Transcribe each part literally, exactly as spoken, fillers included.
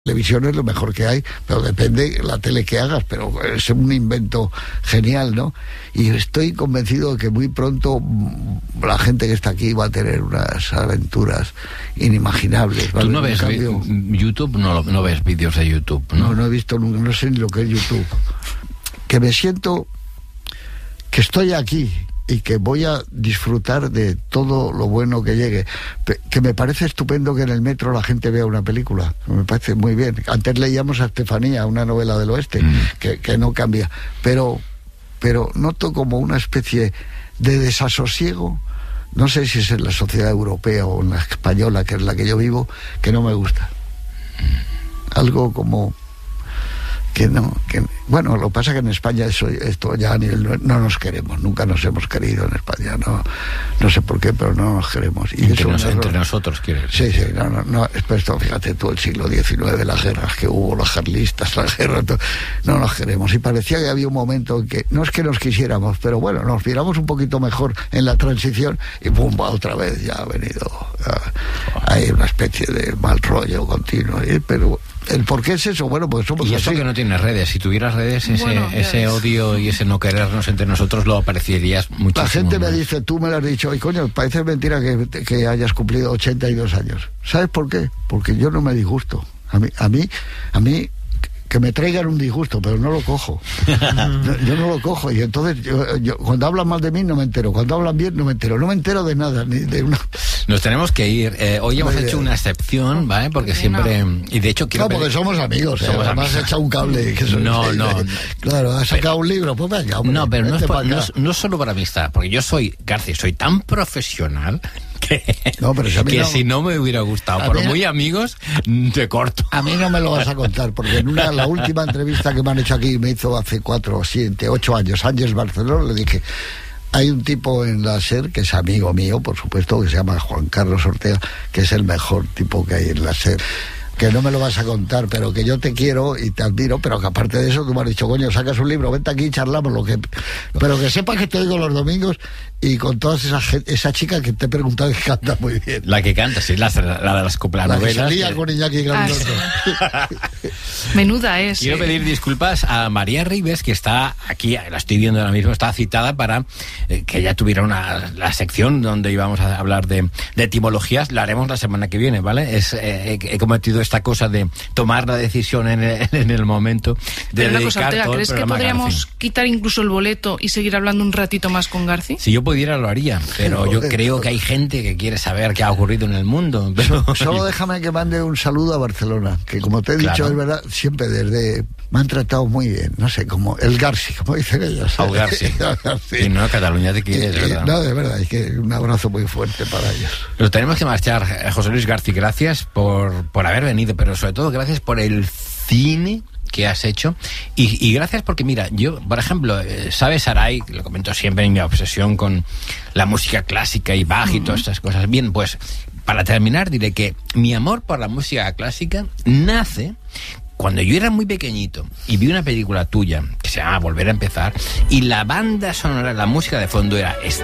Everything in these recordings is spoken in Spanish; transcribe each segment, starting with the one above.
televisión es lo mejor que hay, pero depende la tele que hagas, pero es un invento genial, ¿no? Y estoy convencido de que muy pronto la gente que está aquí va a tener unas aventuras inimaginables, ¿vale? ¿Tú no ves cambio, YouTube? No, no ves vídeos de YouTube, ¿no? No, no he visto nunca, no sé ni lo que es YouTube. Que me siento que estoy aquí y que voy a disfrutar de todo lo bueno que llegue. Que me parece estupendo que en el metro la gente vea una película. Me parece muy bien. Antes leíamos a Estefanía, una novela del oeste, mm. que, que no cambia. Pero, pero noto como una especie de desasosiego, no sé si es en la sociedad europea o en la española, que es la que yo vivo, que no me gusta. Algo como... que no, que bueno, lo que pasa es que en España eso, esto ya a nivel, no, no nos queremos, nunca nos hemos querido en España, no, no sé por qué, pero no nos queremos. Y entre, eso nos, es entre nosotros, ¿quieres? Sí, sí, no, no, no, es esto, fíjate tú, el siglo diecinueve, las guerras que hubo, los carlistas, las guerras, todo, no nos queremos. Y parecía que había un momento en que, no es que nos quisiéramos, pero bueno, nos miramos un poquito mejor en la transición y pum, otra vez ya ha venido, ya, hay una especie de mal rollo continuo, pero... ¿El por qué es eso? Bueno, pues somos y eso así. Que no tienes redes. Si tuvieras redes, ese, bueno, ese odio y ese no querernos entre nosotros lo apreciarías muchísimo. La gente más. me dice, tú me lo has dicho, y coño, parece mentira que, que hayas cumplido ochenta y dos años. ¿Sabes por qué? Porque yo no me disgusto. A mí, a mí, a mí que me traigan un disgusto, pero no lo cojo. yo, yo no lo cojo, y entonces yo, yo, cuando hablan mal de mí no me entero, cuando hablan bien no me entero, no me entero de nada, ni de una... Nos tenemos que ir. Eh, hoy hemos hecho una excepción, ¿vale? Porque siempre... Y de hecho quiero... No, porque somos amigos, ¿eh? Somos Además amigos. has echado un cable. Que no, soy, no. eh, claro, has sacado pero, un libro, pues venga, hombre, no, pero no es, por, no, es, no solo por amistad, porque yo soy, García, soy tan profesional... Que, no, pero si, a mí que no, si no me hubiera gustado, por muy amigos, te corto. A mí no me lo vas a contar, porque en una la última entrevista que me han hecho aquí, me hizo hace cuatro, siete, ocho años, Ángeles Barceló, le dije, hay un tipo en la SER que es amigo mío, por supuesto, que se llama Juan Carlos Ortega, que es el mejor tipo que hay en la SER. Que no me lo vas a contar, pero que yo te quiero y te admiro, pero que aparte de eso tú me has dicho, coño, sacas un libro, vente aquí y charlamos, lo que... pero que sepas que te oigo los domingos y con todas esas esa chica que te he preguntado que canta muy bien. La que canta, sí, la, la de las coplanovelas. La que salía que... con Iñaki Grandoso. Ah, sí. Menuda es. Quiero eh. pedir disculpas a María Ribes, que está aquí, la estoy viendo ahora mismo, está citada para eh, que ella tuviera una la sección donde íbamos a hablar de, de etimologías. La haremos la semana que viene, ¿vale? Es, eh, he cometido esta cosa de tomar la decisión en el, en el momento de Pero una dedicar cosa, Ortega, todo el ¿crees que programa a podríamos Garci? quitar incluso el boleto y seguir hablando un ratito más con Garci? Si yo pudiera lo haría, pero yo creo que hay gente que quiere saber qué ha ocurrido en el mundo. Pero... Solo déjame que mande un saludo a Barcelona, que como te he dicho, claro, es verdad, siempre desde... me han tratado muy bien, no sé, como el Garci, como dicen ellos. El Garci. Y no, Cataluña te quiere, es verdad. No, de verdad, es que un abrazo muy fuerte para ellos. Pero tenemos que marchar. José Luis Garci, gracias por, por haber venido, pero sobre todo gracias por el cine que has hecho y, y gracias porque mira, yo por ejemplo, eh, sabes Saray, lo comento siempre en mi obsesión con la música clásica y Bach y uh-huh. todas estas cosas, bien, pues para terminar diré que mi amor por la música clásica nace cuando yo era muy pequeñito y vi una película tuya que se llama Volver a empezar y la banda sonora, la música de fondo era esta,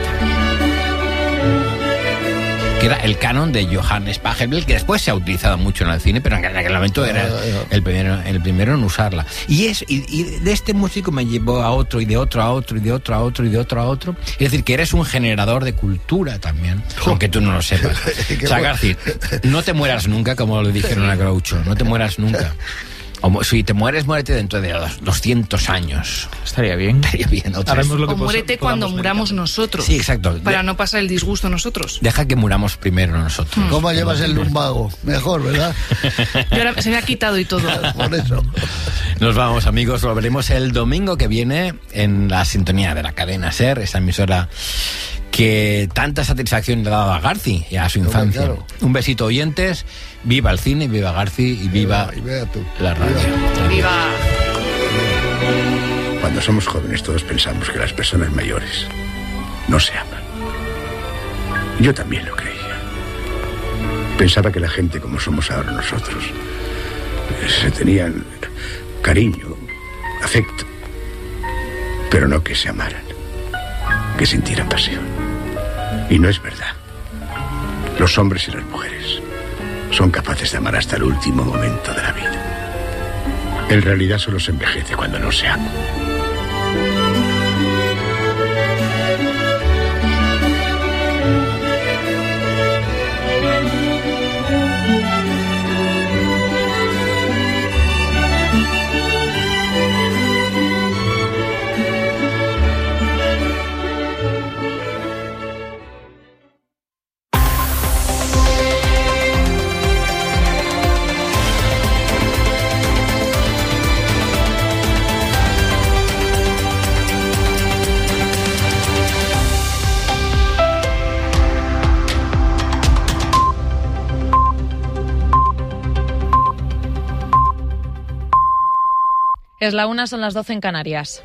que era el canon de Johannes Pachelbel, que después se ha utilizado mucho en el cine, pero en aquel momento era el primero, el primero en usarla. Y, es, y, y de este músico me llevó a otro, y de otro a otro, y de otro a otro, y de otro a otro. Es decir, que eres un generador de cultura también, aunque tú no lo sepas. O sea, Garci, no te mueras nunca, como le dijeron a Groucho, no te mueras nunca. O si te mueres, muérete dentro de doscientos años. Estaría bien. Estaría bien. O, o muérete cuando muramos nosotros. Sí, exacto. Para no pasar el disgusto nosotros. Deja que muramos primero nosotros. Mm. ¿Cómo llevas el lumbago? Mejor, ¿verdad? Yo ahora, se me ha quitado y todo. Por eso. Nos vamos, amigos. Lo veremos el domingo que viene en la sintonía de la cadena SER, esa emisora que tanta satisfacción le ha dado a Garci y a su infancia. Claro. Un besito, oyentes. Viva el cine, viva Garci y viva, y viva tú. la radio. Viva. viva. Cuando somos jóvenes todos pensamos que las personas mayores no se aman. Yo también lo creía. Pensaba que la gente como somos ahora nosotros se tenían cariño, afecto, pero no que se amaran, que sintieran pasión. Y no es verdad. Los hombres y las mujeres son capaces de amar hasta el último momento de la vida. En realidad solo se envejece cuando no se ama. Es la una, son las doce en Canarias.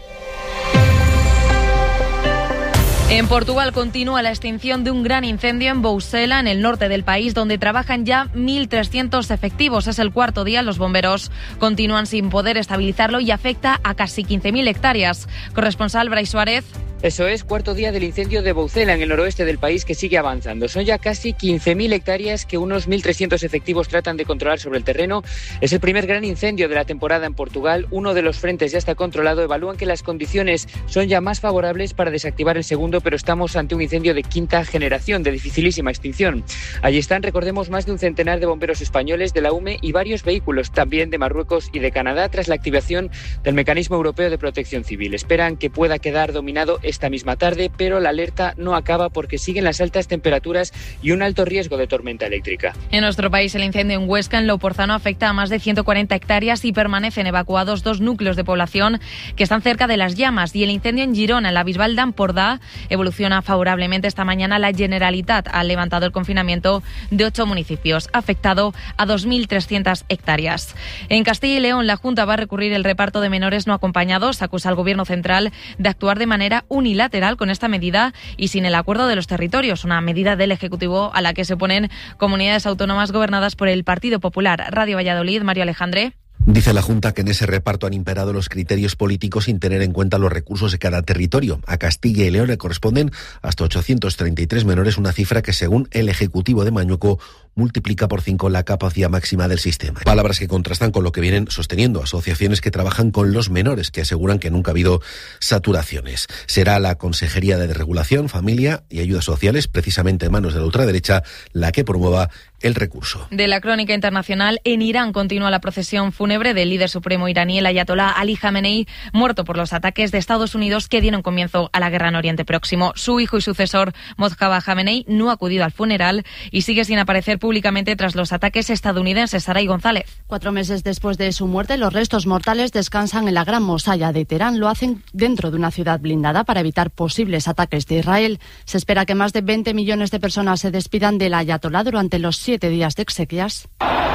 En Portugal continúa la extinción de un gran incendio en Bousela, en el norte del país, donde trabajan ya mil trescientos efectivos. Es el cuarto día. Los bomberos continúan sin poder estabilizarlo y afecta a casi quince mil hectáreas. Corresponsal Brais Suárez. Eso es, cuarto día del incendio de Bousela, en el noroeste del país, que sigue avanzando. Son ya casi quince mil hectáreas que unos mil trescientos efectivos tratan de controlar sobre el terreno. Es el primer gran incendio de la temporada en Portugal. Uno de los frentes ya está controlado. Evalúan que las condiciones son ya más favorables para desactivar el segundo, pero estamos ante un incendio de quinta generación, de dificilísima extinción. Allí están, recordemos, más de un centenar de bomberos españoles, de la U M E y varios vehículos también de Marruecos y de Canadá, tras la activación del Mecanismo Europeo de Protección Civil. Esperan que pueda quedar dominado esta misma tarde, pero la alerta no acaba porque siguen las altas temperaturas y un alto riesgo de tormenta eléctrica. En nuestro país, el incendio en Huesca, en Louporzano, afecta a más de ciento cuarenta hectáreas y permanecen evacuados dos núcleos de población que están cerca de las llamas. Y el incendio en Girona, en la Bisbal d'Empordà, evoluciona favorablemente. Esta mañana la Generalitat ha levantado el confinamiento de ocho municipios, afectado a dos mil trescientas hectáreas. En Castilla y León, la Junta va a recurrir el reparto de menores no acompañados. Acusa al Gobierno central de actuar de manera unilateral con esta medida y sin el acuerdo de los territorios, una medida del Ejecutivo a la que se oponen comunidades autónomas gobernadas por el Partido Popular. Radio Valladolid, Mario Alejandre. Dice la Junta que en ese reparto han imperado los criterios políticos sin tener en cuenta los recursos de cada territorio. A Castilla y León le corresponden hasta ochocientos treinta y tres menores, una cifra que, según el Ejecutivo de Mañueco, multiplica por cinco la capacidad máxima del sistema. Palabras que contrastan con lo que vienen sosteniendo asociaciones que trabajan con los menores, que aseguran que nunca ha habido saturaciones. Será la Consejería de Regulación, Familia y Ayudas Sociales, precisamente en manos de la ultraderecha, la que promueva el recurso. De la crónica internacional, en Irán continúa la procesión fúnebre del líder supremo iraní, el ayatolá Ali Jamenei, muerto por los ataques de Estados Unidos que dieron comienzo a la guerra en Oriente Próximo. Su hijo y sucesor, Mojtaba Jamenei, no ha acudido al funeral y sigue sin aparecer públicamente tras los ataques estadounidenses. Saray González. Cuatro meses después de su muerte, los restos mortales descansan en la Gran Mosalla de Teherán. Lo hacen dentro de una ciudad blindada para evitar posibles ataques de Israel. Se espera que más de veinte millones de personas se despidan del ayatolá durante los siete días de exequias,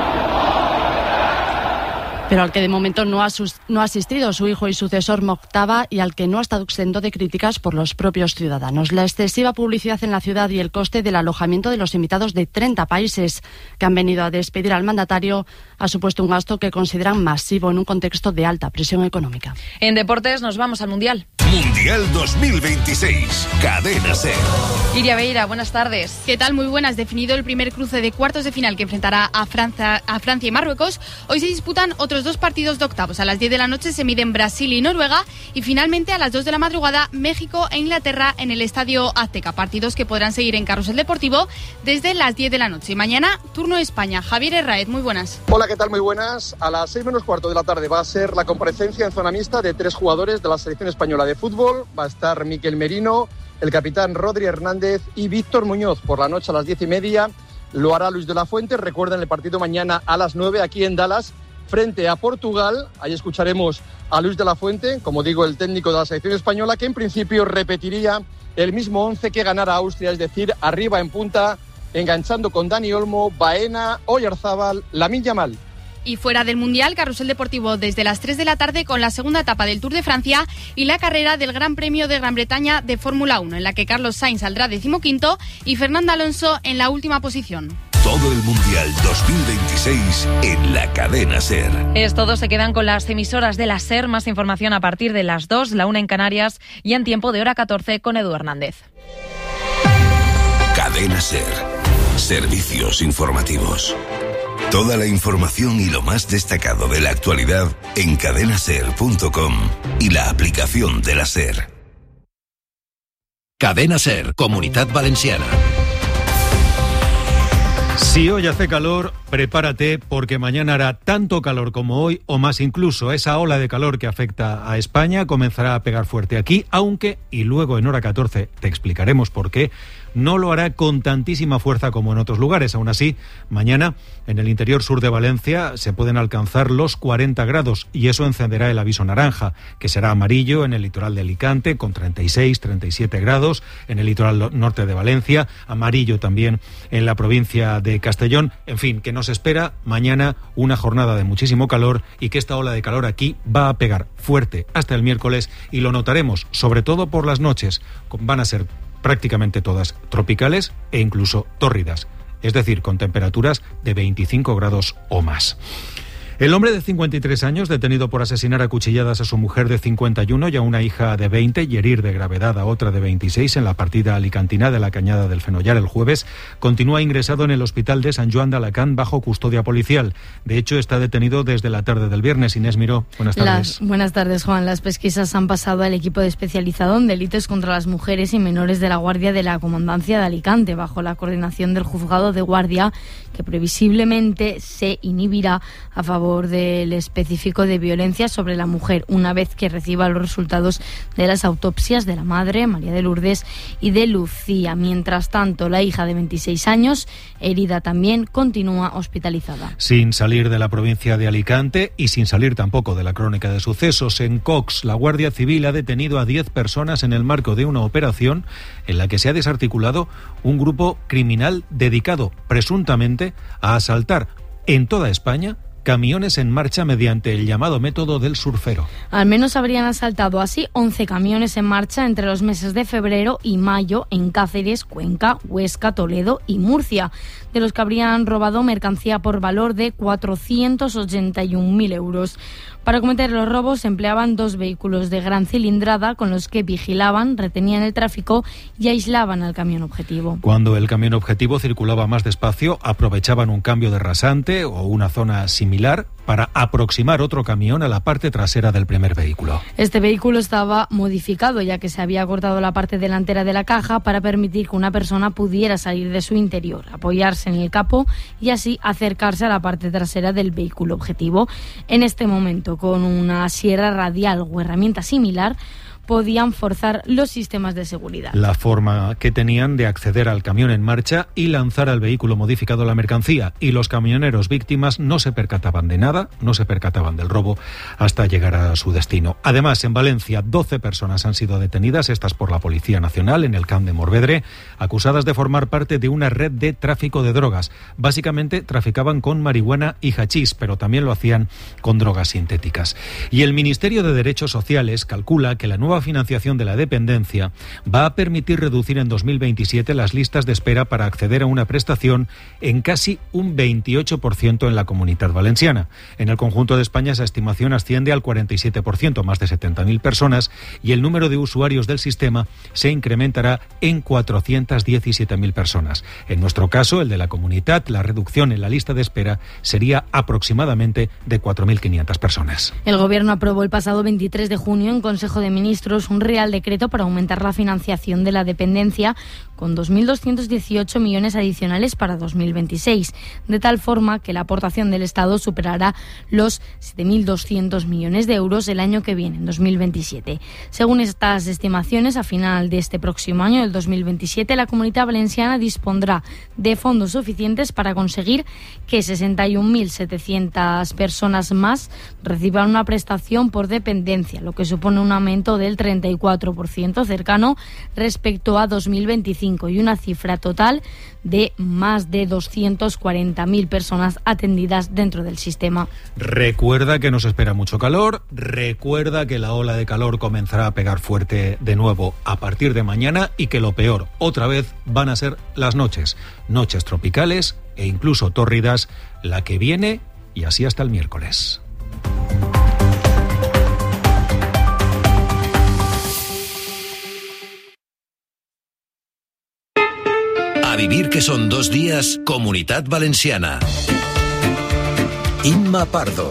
pero al que de momento no ha, sus, no ha asistido su hijo y sucesor Mojtaba, y al que no ha estado exento de críticas por los propios ciudadanos. La excesiva publicidad en la ciudad y el coste del alojamiento de los invitados de treinta países que han venido a despedir al mandatario ha supuesto un gasto que consideran masivo en un contexto de alta presión económica. En deportes nos vamos al Mundial. Mundial dos mil veintiséis, Cadena SER. Iria Beira, buenas tardes. ¿Qué tal? Muy buenas. Definido el primer cruce de cuartos de final que enfrentará a Francia, a Francia y Marruecos, hoy se disputan otros dos partidos de octavos. A las diez de la noche se miden Brasil y Noruega y finalmente a las dos de la madrugada México e Inglaterra en el Estadio Azteca. Partidos que podrán seguir en Carrusel Deportivo desde las diez de la noche. Mañana, turno España. Javier Herraez, muy buenas. Hola, ¿qué tal? Muy buenas. A las seis menos cuarto de la tarde va a ser la comparecencia en zona mixta de tres jugadores de la selección española de fútbol. Va a estar Miquel Merino, el capitán Rodri Hernández y Víctor Muñoz. Por la noche a las diez y media lo hará Luis de la Fuente. Recuerden el partido mañana a las nueve aquí en Dallas frente a Portugal. Ahí escucharemos a Luis de la Fuente, como digo, el técnico de la selección española, que en principio repetiría el mismo once que ganara Austria, es decir, arriba en punta, enganchando con Dani Olmo, Baena, Oyarzábal, Lamine Yamal. Y fuera del Mundial, Carrusel Deportivo desde las tres de la tarde con la segunda etapa del Tour de Francia y la carrera del Gran Premio de Gran Bretaña de Fórmula uno, en la que Carlos Sainz saldrá decimoquinto y Fernando Alonso en la última posición. Todo el Mundial dos mil veintiséis en la Cadena SER. Es todo, se quedan con las emisoras de la SER. Más información a partir de las dos, la una en Canarias y en tiempo de hora catorce con Edu Hernández. Cadena SER. Servicios informativos. Toda la información y lo más destacado de la actualidad en cadena ser punto com y la aplicación de la SER. Cadena SER, Comunidad Valenciana. Si hoy hace calor, prepárate porque mañana hará tanto calor como hoy o más incluso. Esa ola de calor que afecta a España comenzará a pegar fuerte aquí, aunque, y luego en hora catorce te explicaremos por qué, no lo hará con tantísima fuerza como en otros lugares. Aún así, mañana en el interior sur de Valencia se pueden alcanzar los cuarenta grados y eso encenderá el aviso naranja, que será amarillo en el litoral de Alicante con treinta y seis, treinta y siete grados, en el litoral norte de Valencia, amarillo también en la provincia de Castellón. En fin, que nos espera mañana una jornada de muchísimo calor y que esta ola de calor aquí va a pegar fuerte hasta el miércoles y lo notaremos sobre todo por las noches. Van a ser prácticamente todas tropicales e incluso tórridas, es decir, con temperaturas de veinticinco grados o más. El hombre de cincuenta y tres años, detenido por asesinar a cuchilladas a su mujer de cincuenta y uno y a una hija de veinte y herir de gravedad a otra de veintiséis en la partida alicantina de la Cañada del Fenollar el jueves, continúa ingresado en el hospital de Sant Joan d'Alacant bajo custodia policial. De hecho, está detenido desde la tarde del viernes. Inés Miró, buenas tardes. Las, buenas tardes, Juan. Las pesquisas han pasado al equipo de especializado en delitos contra las mujeres y menores de la Guardia de la Comandancia de Alicante, bajo la coordinación del Juzgado de Guardia, que previsiblemente se inhibirá a favor del específico de violencia sobre la mujer una vez que reciba los resultados de las autopsias de la madre, María de Lourdes, y de Lucía. Mientras tanto, la hija de veintiséis años, herida también, continúa hospitalizada. Sin salir de la provincia de Alicante y sin salir tampoco de la crónica de sucesos, en Cox, la Guardia Civil ha detenido a diez personas en el marco de una operación en la que se ha desarticulado un grupo criminal dedicado presuntamente a asaltar en toda España camiones en marcha mediante el llamado método del surfero. Al menos habrían asaltado así once camiones en marcha entre los meses de febrero y mayo en Cáceres, Cuenca, Huesca, Toledo y Murcia, de los que habrían robado mercancía por valor de cuatrocientos ochenta y un mil euros. Para cometer los robos se empleaban dos vehículos de gran cilindrada con los que vigilaban, retenían el tráfico y aislaban al camión objetivo. Cuando el camión objetivo circulaba más despacio, aprovechaban un cambio de rasante o una zona similar para aproximar otro camión a la parte trasera del primer vehículo. Este vehículo estaba modificado, ya que se había cortado la parte delantera de la caja para permitir que una persona pudiera salir de su interior, apoyarse en el capó y así acercarse a la parte trasera del vehículo objetivo. En este momento, con una sierra radial o herramienta similar, podían forzar los sistemas de seguridad. La forma que tenían de acceder al camión en marcha y lanzar al vehículo modificado la mercancía, y los camioneros víctimas no se percataban de nada, no se percataban del robo hasta llegar a su destino. Además, en Valencia, doce personas han sido detenidas, estas por la Policía Nacional, en el Camp de Morvedre, acusadas de formar parte de una red de tráfico de drogas. Básicamente traficaban con marihuana y hachís, pero también lo hacían con drogas sintéticas. Y el Ministerio de Derechos Sociales calcula que la nueva financiación de la dependencia va a permitir reducir en dos mil veintisiete las listas de espera para acceder a una prestación en casi un veintiocho por ciento en la Comunidad Valenciana. En el conjunto de España esa estimación asciende al cuarenta y siete por ciento, más de setenta mil personas, y el número de usuarios del sistema se incrementará en cuatrocientas diecisiete mil personas. En nuestro caso, el de la Comunidad, la reducción en la lista de espera sería aproximadamente de cuatro mil quinientas personas. El Gobierno aprobó el pasado veintitrés de junio en Consejo de Ministros un Real Decreto para aumentar la financiación de la dependencia con dos mil doscientos dieciocho millones adicionales para dos mil veintiséis, de tal forma que la aportación del Estado superará los siete mil doscientos millones de euros el año que viene, en dos mil veintisiete. Según estas estimaciones, a final de este próximo año, el dos mil veintisiete, la Comunidad Valenciana dispondrá de fondos suficientes para conseguir que sesenta y un mil setecientas personas más reciban una prestación por dependencia, lo que supone un aumento del treinta y cuatro por ciento cercano respecto a dos mil veinticinco y una cifra total de más de doscientas cuarenta mil personas atendidas dentro del sistema. Recuerda que nos espera mucho calor, recuerda que la ola de calor comenzará a pegar fuerte de nuevo a partir de mañana y que lo peor, otra vez, van a ser las noches. Noches tropicales e incluso tórridas, la que viene y así hasta el miércoles. A vivir que son dos días, Comunidad Valenciana. Inma Pardo.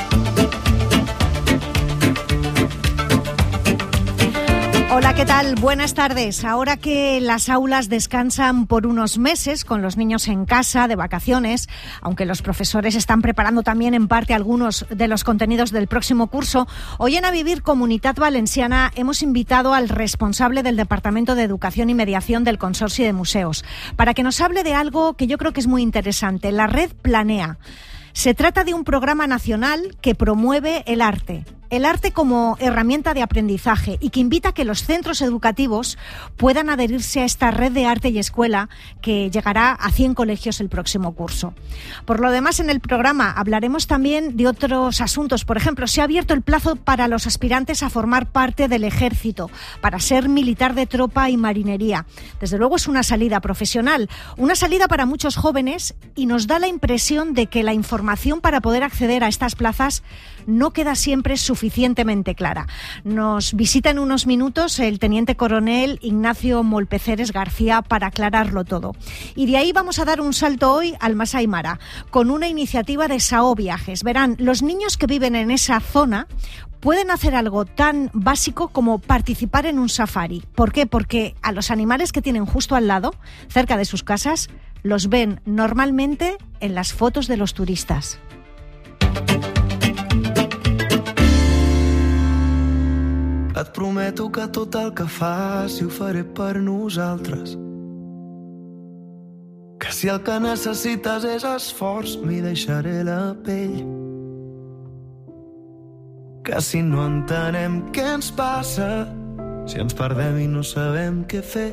Hola, ¿qué tal? Buenas tardes. Ahora que las aulas descansan por unos meses con los niños en casa, de vacaciones, aunque los profesores están preparando también en parte algunos de los contenidos del próximo curso, hoy en A Vivir Comunitat Valenciana hemos invitado al responsable del Departamento de Educación y Mediación del Consorcio de Museos para que nos hable de algo que yo creo que es muy interesante, la Red Planea. Se trata de un programa nacional que promueve el arte. El arte como herramienta de aprendizaje y que invita a que los centros educativos puedan adherirse a esta red de arte y escuela que llegará a cien colegios el próximo curso. Por lo demás, en el programa hablaremos también de otros asuntos. Por ejemplo, se ha abierto el plazo para los aspirantes a formar parte del ejército, para ser militar de tropa y marinería. Desde luego es una salida profesional, una salida para muchos jóvenes, y nos da la impresión de que la información para poder acceder a estas plazas no queda siempre suficientemente clara. Nos visita en unos minutos el teniente coronel Ignacio Molpeceres García para aclararlo todo. Y de ahí vamos a dar un salto hoy al Masai Mara, con una iniciativa de Sao Viajes. Verán, los niños que viven en esa zona pueden hacer algo tan básico como participar en un safari. ¿Por qué? Porque a los animales que tienen justo al lado, cerca de sus casas, los ven normalmente en las fotos de los turistas. Et prometo que tot el que faci ho faré per nosaltres. Que si el que necessites és esforç, m'hi deixaré la pell. Que si no entenem què ens passa, si ens perdem i no sabem què fer,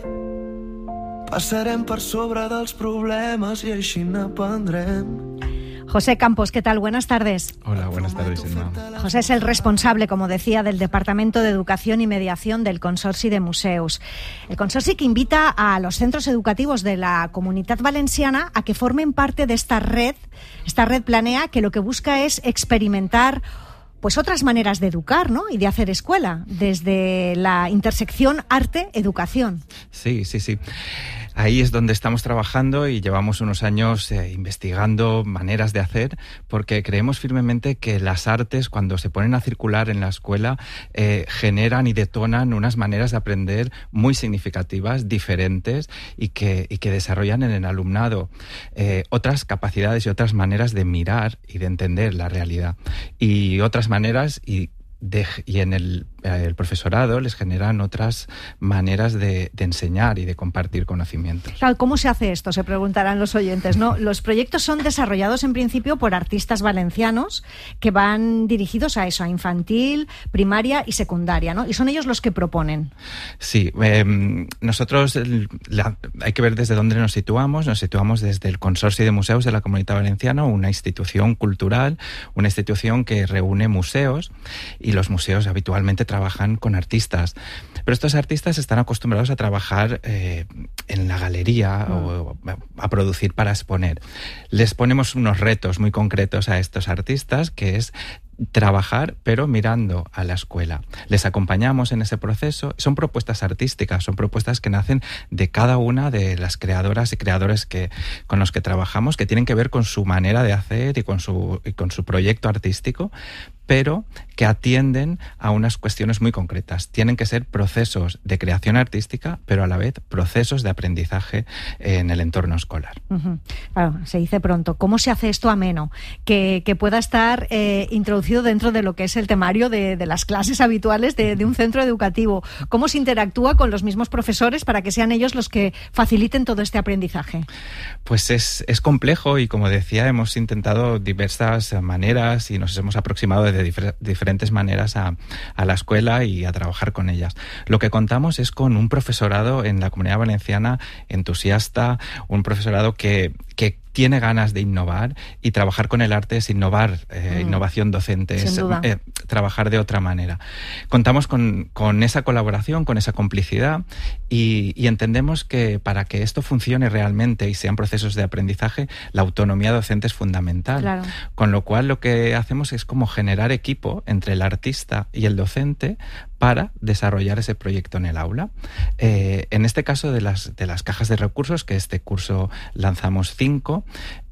passarem per sobre dels problemes i així n'aprendrem. José Campos, ¿qué tal? Buenas tardes. Hola, buenas tardes, Inma. José es el responsable, como decía, del Departamento de Educación y Mediación del Consorcio de Museos. El consorcio que invita a los centros educativos de la Comunitat Valenciana a que formen parte de esta red, esta red Planea, que lo que busca es experimentar pues otras maneras de educar, ¿no? Y de hacer escuela, desde la intersección arte-educación. Sí, sí, sí. Ahí es donde estamos trabajando y llevamos unos años eh, investigando maneras de hacer, porque creemos firmemente que las artes, cuando se ponen a circular en la escuela, eh, generan y detonan unas maneras de aprender muy significativas, diferentes, y que, y que desarrollan en el alumnado eh, otras capacidades y otras maneras de mirar y de entender la realidad. Y otras maneras y De, y en el, el profesorado les generan otras maneras de, de enseñar y de compartir conocimientos. Claro, ¿cómo se hace esto? Se preguntarán los oyentes, ¿no? Los proyectos son desarrollados en principio por artistas valencianos que van dirigidos a eso, a infantil, primaria y secundaria, ¿no? Y son ellos los que proponen. Sí, eh, nosotros la, hay que ver desde dónde nos situamos. Nos situamos desde el Consorcio de Museos de la Comunitat Valenciana, una institución cultural, una institución que reúne museos. Y los museos habitualmente trabajan con artistas. Pero estos artistas están acostumbrados a trabajar eh, en la galería mm. o a producir para exponer. Les ponemos unos retos muy concretos a estos artistas, que es trabajar pero mirando a la escuela. Les acompañamos en ese proceso. Son propuestas artísticas, son propuestas que nacen de cada una de las creadoras y creadores que, con los que trabajamos, que tienen que ver con su manera de hacer y con su, y con su proyecto artístico, pero que atienden a unas cuestiones muy concretas. Tienen que ser procesos de creación artística, pero a la vez procesos de aprendizaje en el entorno escolar. Uh-huh. Claro, se dice pronto. ¿Cómo se hace esto ameno? Que, que pueda estar eh, introducido dentro de lo que es el temario de, de las clases habituales de, de un centro educativo. ¿Cómo se interactúa con los mismos profesores para que sean ellos los que faciliten todo este aprendizaje? Pues es, es complejo y, como decía, hemos intentado diversas maneras y nos hemos aproximado de difer- diferentes maneras a, a la escuela y a trabajar con ellas. Lo que contamos es con un profesorado en la Comunidad Valenciana entusiasta, un profesorado que, que tiene ganas de innovar, y trabajar con el arte es innovar, eh, mm. innovación docente, es eh, trabajar de otra manera. Contamos con, con esa colaboración, con esa complicidad, y, y entendemos que para que esto funcione realmente y sean procesos de aprendizaje, la autonomía docente es fundamental. Claro. Con lo cual lo que hacemos es como generar equipo entre el artista y el docente para desarrollar ese proyecto en el aula. Eh, en este caso de las, de las cajas de recursos, que este curso lanzamos cinco,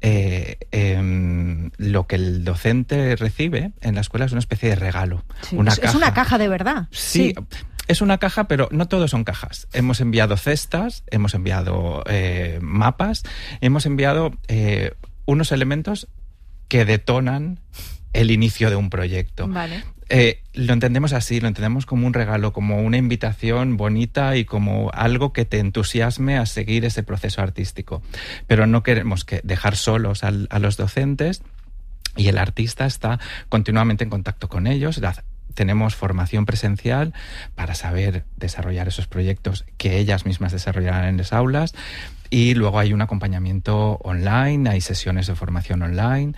eh, eh, lo que el docente recibe en la escuela es una especie de regalo. Sí, una es, caja. es una caja de verdad. Sí. sí. Es una caja, pero no todos son cajas. Hemos enviado cestas, hemos enviado eh, mapas, hemos enviado eh, unos elementos que detonan el inicio de un proyecto. Vale. Eh, lo entendemos así, lo entendemos como un regalo, como una invitación bonita y como algo que te entusiasme a seguir ese proceso artístico. Pero no queremos que dejar solos al, a los docentes, y el artista está continuamente en contacto con ellos. Tenemos formación presencial para saber desarrollar esos proyectos que ellas mismas desarrollarán en las aulas, y luego hay un acompañamiento online, hay sesiones de formación online.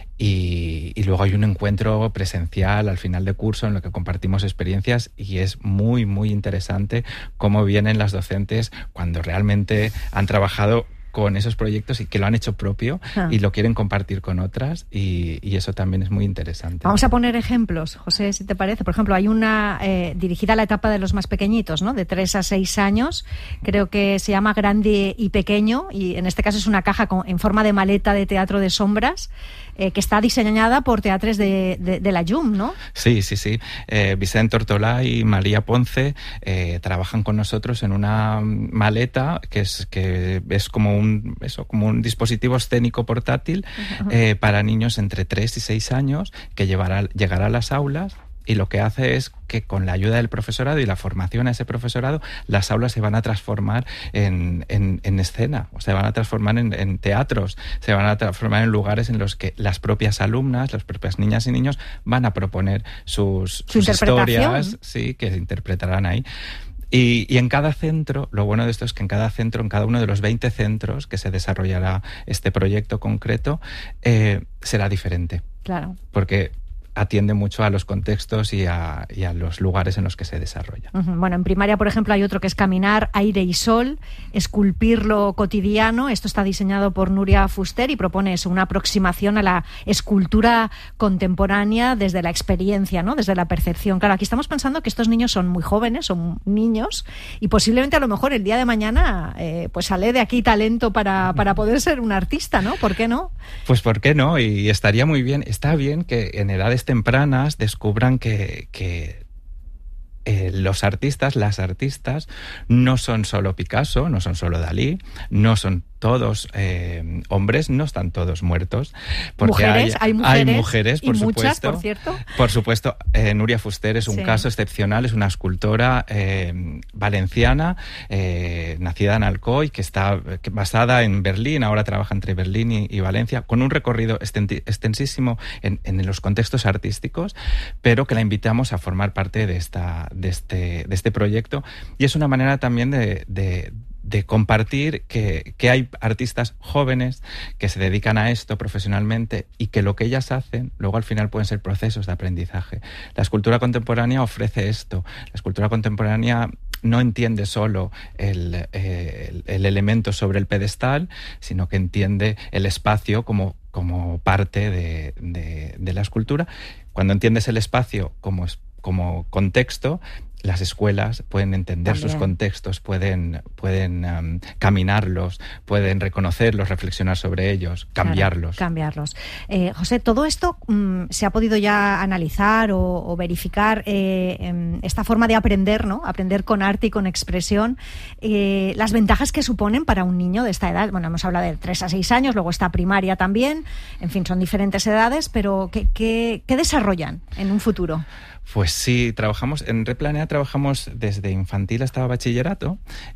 Y, y luego hay un encuentro presencial al final de curso en lo que compartimos experiencias, y es muy, muy interesante cómo vienen las docentes cuando realmente han trabajado con esos proyectos y que lo han hecho propio ah. y lo quieren compartir con otras, y, y eso también es muy interesante. Vamos a poner ejemplos, José, si te parece. Por ejemplo, hay una eh, dirigida a la etapa de los más pequeñitos, ¿no? De tres a seis años, creo que se llama Grande y Pequeño, y en este caso es una caja con, en forma de maleta de teatro de sombras, eh, que está diseñada por teatres de, de, de la Llum, ¿no? Sí, sí, sí. Eh, Vicente Ortolá y María Ponce eh, trabajan con nosotros en una maleta que es, que es como un, eso, como un dispositivo escénico portátil eh, para niños entre tres y seis años, que llevará, llegará a las aulas. Y lo que hace es que con la ayuda del profesorado y la formación a ese profesorado, las aulas se van a transformar en, en, en escena, o se van a transformar en, en teatros, se van a transformar en lugares en los que las propias alumnas, las propias niñas y niños van a proponer sus, Su sus historias, sí, que se interpretarán ahí. Y, y en cada centro, lo bueno de esto es que en cada centro, en cada uno de los veinte centros que se desarrollará este proyecto concreto, eh, será diferente. Claro. Porque atiende mucho a los contextos y a, y a los lugares en los que se desarrolla. Uh-huh. Bueno, en primaria, por ejemplo, hay otro que es Caminar, Aire y Sol, esculpir lo cotidiano. Esto está diseñado por Nuria Fuster y propone eso, una aproximación a la escultura contemporánea desde la experiencia, ¿no? Desde la percepción. Claro, aquí estamos pensando que estos niños son muy jóvenes, son niños, y posiblemente a lo mejor el día de mañana eh, pues sale de aquí talento para, para poder ser un artista, ¿no? ¿Por qué no? Pues ¿por qué no? Y estaría muy bien, está bien que en edades tempranas descubran que, que eh, los artistas, las artistas, no son solo Picasso, no son solo Dalí, no son todos eh, hombres, no están todos muertos. Porque mujeres, hay, hay mujeres, hay mujeres por y supuesto. Muchas, por cierto. Por supuesto, eh, Nuria Fuster es un sí. caso excepcional, es una escultora eh, valenciana, eh, nacida en Alcoy, que está que basada en Berlín, ahora trabaja entre Berlín y, y Valencia, con un recorrido extensísimo en, en los contextos artísticos, pero que la invitamos a formar parte de, esta, de, este, de este proyecto, y es una manera también de, de de compartir que, que hay artistas jóvenes que se dedican a esto profesionalmente y que lo que ellas hacen luego al final pueden ser procesos de aprendizaje. La escultura contemporánea ofrece esto. La escultura contemporánea no entiende solo el, el, el elemento sobre el pedestal, sino que entiende el espacio como, como parte de, de, de la escultura. Cuando entiendes el espacio como, como contexto, las escuelas pueden entender También. sus contextos, pueden, pueden um, caminarlos, pueden reconocerlos, reflexionar sobre ellos, cambiarlos. Claro, cambiarlos. Eh, José, ¿todo esto um, se ha podido ya analizar o, o verificar eh, eh, esta forma de aprender, ¿no? Aprender con arte y con expresión, eh, las ventajas que suponen para un niño de esta edad? Bueno, hemos hablado de tres a seis años, luego está primaria también, en fin, son diferentes edades, pero ¿qué, qué, qué desarrollan en un futuro? Pues sí, trabajamos en Replanea, trabajamos desde infantil hasta bachillerato,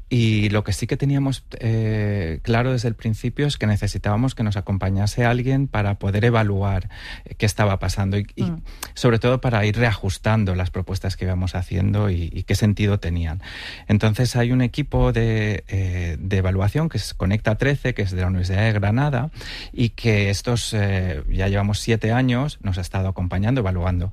y lo que sí que teníamos eh, claro desde el principio es que necesitábamos que nos acompañase alguien para poder evaluar eh, qué estaba pasando y, y mm. sobre todo para ir reajustando las propuestas que íbamos haciendo y, y qué sentido tenían. Entonces hay un equipo de, eh, de evaluación que es Conecta trece, que es de la Universidad de Granada, y que estos eh, ya llevamos siete años, nos ha estado acompañando, evaluando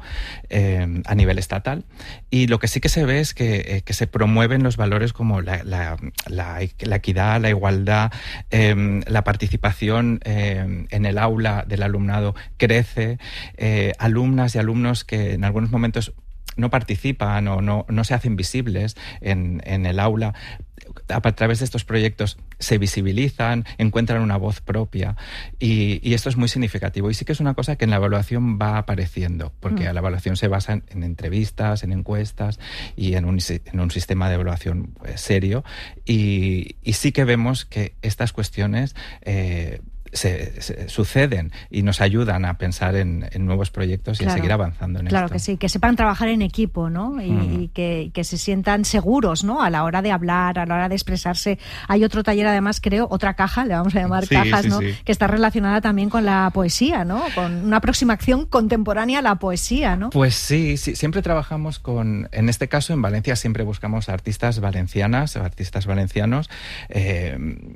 eh, a nivel estatal, y lo que sí que se ve es que, eh, que se promueven los valores como la, la, la, la equidad, la igualdad, eh, la participación eh, en el aula del alumnado crece, eh, alumnas y alumnos que en algunos momentos no participan o no, no se hacen visibles en, en el aula, a través de estos proyectos se visibilizan, encuentran una voz propia y, y esto es muy significativo. Y sí que es una cosa que en la evaluación va apareciendo, porque mm. la evaluación se basa en, en entrevistas, en encuestas y en un, en un sistema de evaluación eh, serio y, y sí que vemos que estas cuestiones eh, Se, se suceden y nos ayudan a pensar en, en nuevos proyectos y claro, a seguir avanzando en claro esto. Claro que sí, que sepan trabajar en equipo, ¿no? Y, mm. y que, que se sientan seguros, ¿no? A la hora de hablar, a la hora de expresarse. Hay otro taller, además, creo, otra caja, le vamos a llamar sí, cajas, sí, ¿no? Sí. Que está relacionada también con la poesía, ¿no? Con una aproximación contemporánea a la poesía, ¿no? Pues sí, sí, siempre trabajamos con, en este caso en Valencia siempre buscamos artistas valencianas, artistas valencianos, eh,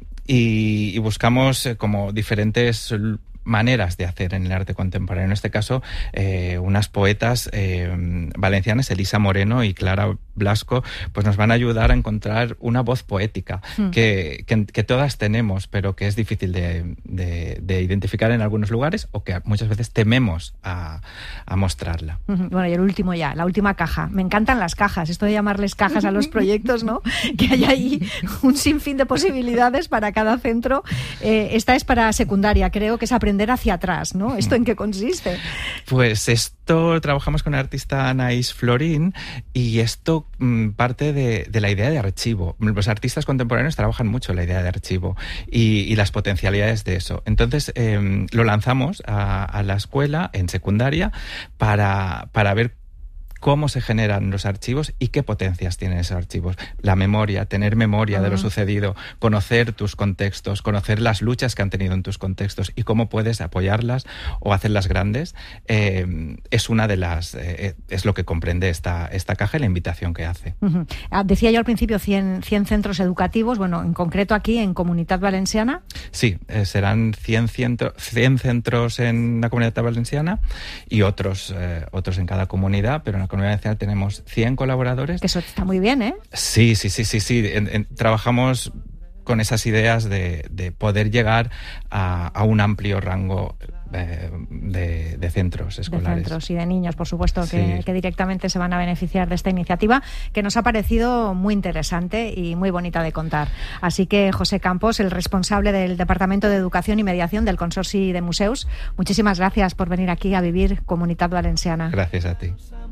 y, y buscamos eh, como diferentes maneras de hacer en el arte contemporáneo. En este caso, eh, unas poetas eh, valencianas, Elisa Moreno y Clara Blasco, pues nos van a ayudar a encontrar una voz poética mm. que, que, que todas tenemos, pero que es difícil de, de, de identificar en algunos lugares o que muchas veces tememos a, a mostrarla. Bueno, y el último ya, la última caja. Me encantan las cajas, esto de llamarles cajas a los proyectos, ¿no? Que hay ahí un sinfín de posibilidades para cada centro. Eh, esta es para secundaria, creo que es aprender hacia atrás, ¿no? ¿Esto en qué consiste? Pues esto trabajamos con el artista Anaís Florín y esto mmm, parte de, de la idea de archivo. Los artistas contemporáneos trabajan mucho la idea de archivo y, y las potencialidades de eso. Entonces eh, lo lanzamos a, a la escuela en secundaria para, para ver cómo se generan los archivos y qué potencias tienen esos archivos. La memoria, tener memoria uh-huh. de lo sucedido, conocer tus contextos, conocer las luchas que han tenido en tus contextos y cómo puedes apoyarlas o hacerlas grandes, eh, es una de las, eh, es lo que comprende esta, esta caja y la invitación que hace. Uh-huh. Decía yo al principio cien, cien centros educativos, bueno, en concreto aquí en Comunitat Valenciana. Sí, eh, serán cien, ciento, cien centros en la Comunitat Valenciana y otros, eh, otros en cada comunidad, pero en la Comunidad Valenciana tenemos cien colaboradores. Que eso está muy bien, ¿eh? Sí, sí, sí, sí, sí. En, en, trabajamos con esas ideas de, de poder llegar a, a un amplio rango eh, de, de centros escolares. De centros y de niños, por supuesto, que, sí. que directamente se van a beneficiar de esta iniciativa, que nos ha parecido muy interesante y muy bonita de contar. Así que José Campos, el responsable del Departamento de Educación y Mediación del Consorci de Museus, muchísimas gracias por venir aquí a vivir Comunitat Valenciana. Gracias a ti.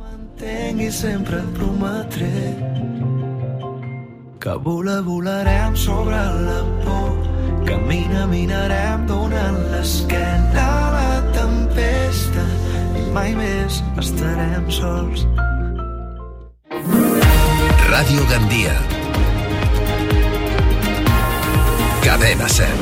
I sempre et prometré que volar volarem sobre la por, camina minarem donant l'esquena a la tempesta i mai més estarem sols. Radio Gandía. Cadena Ser.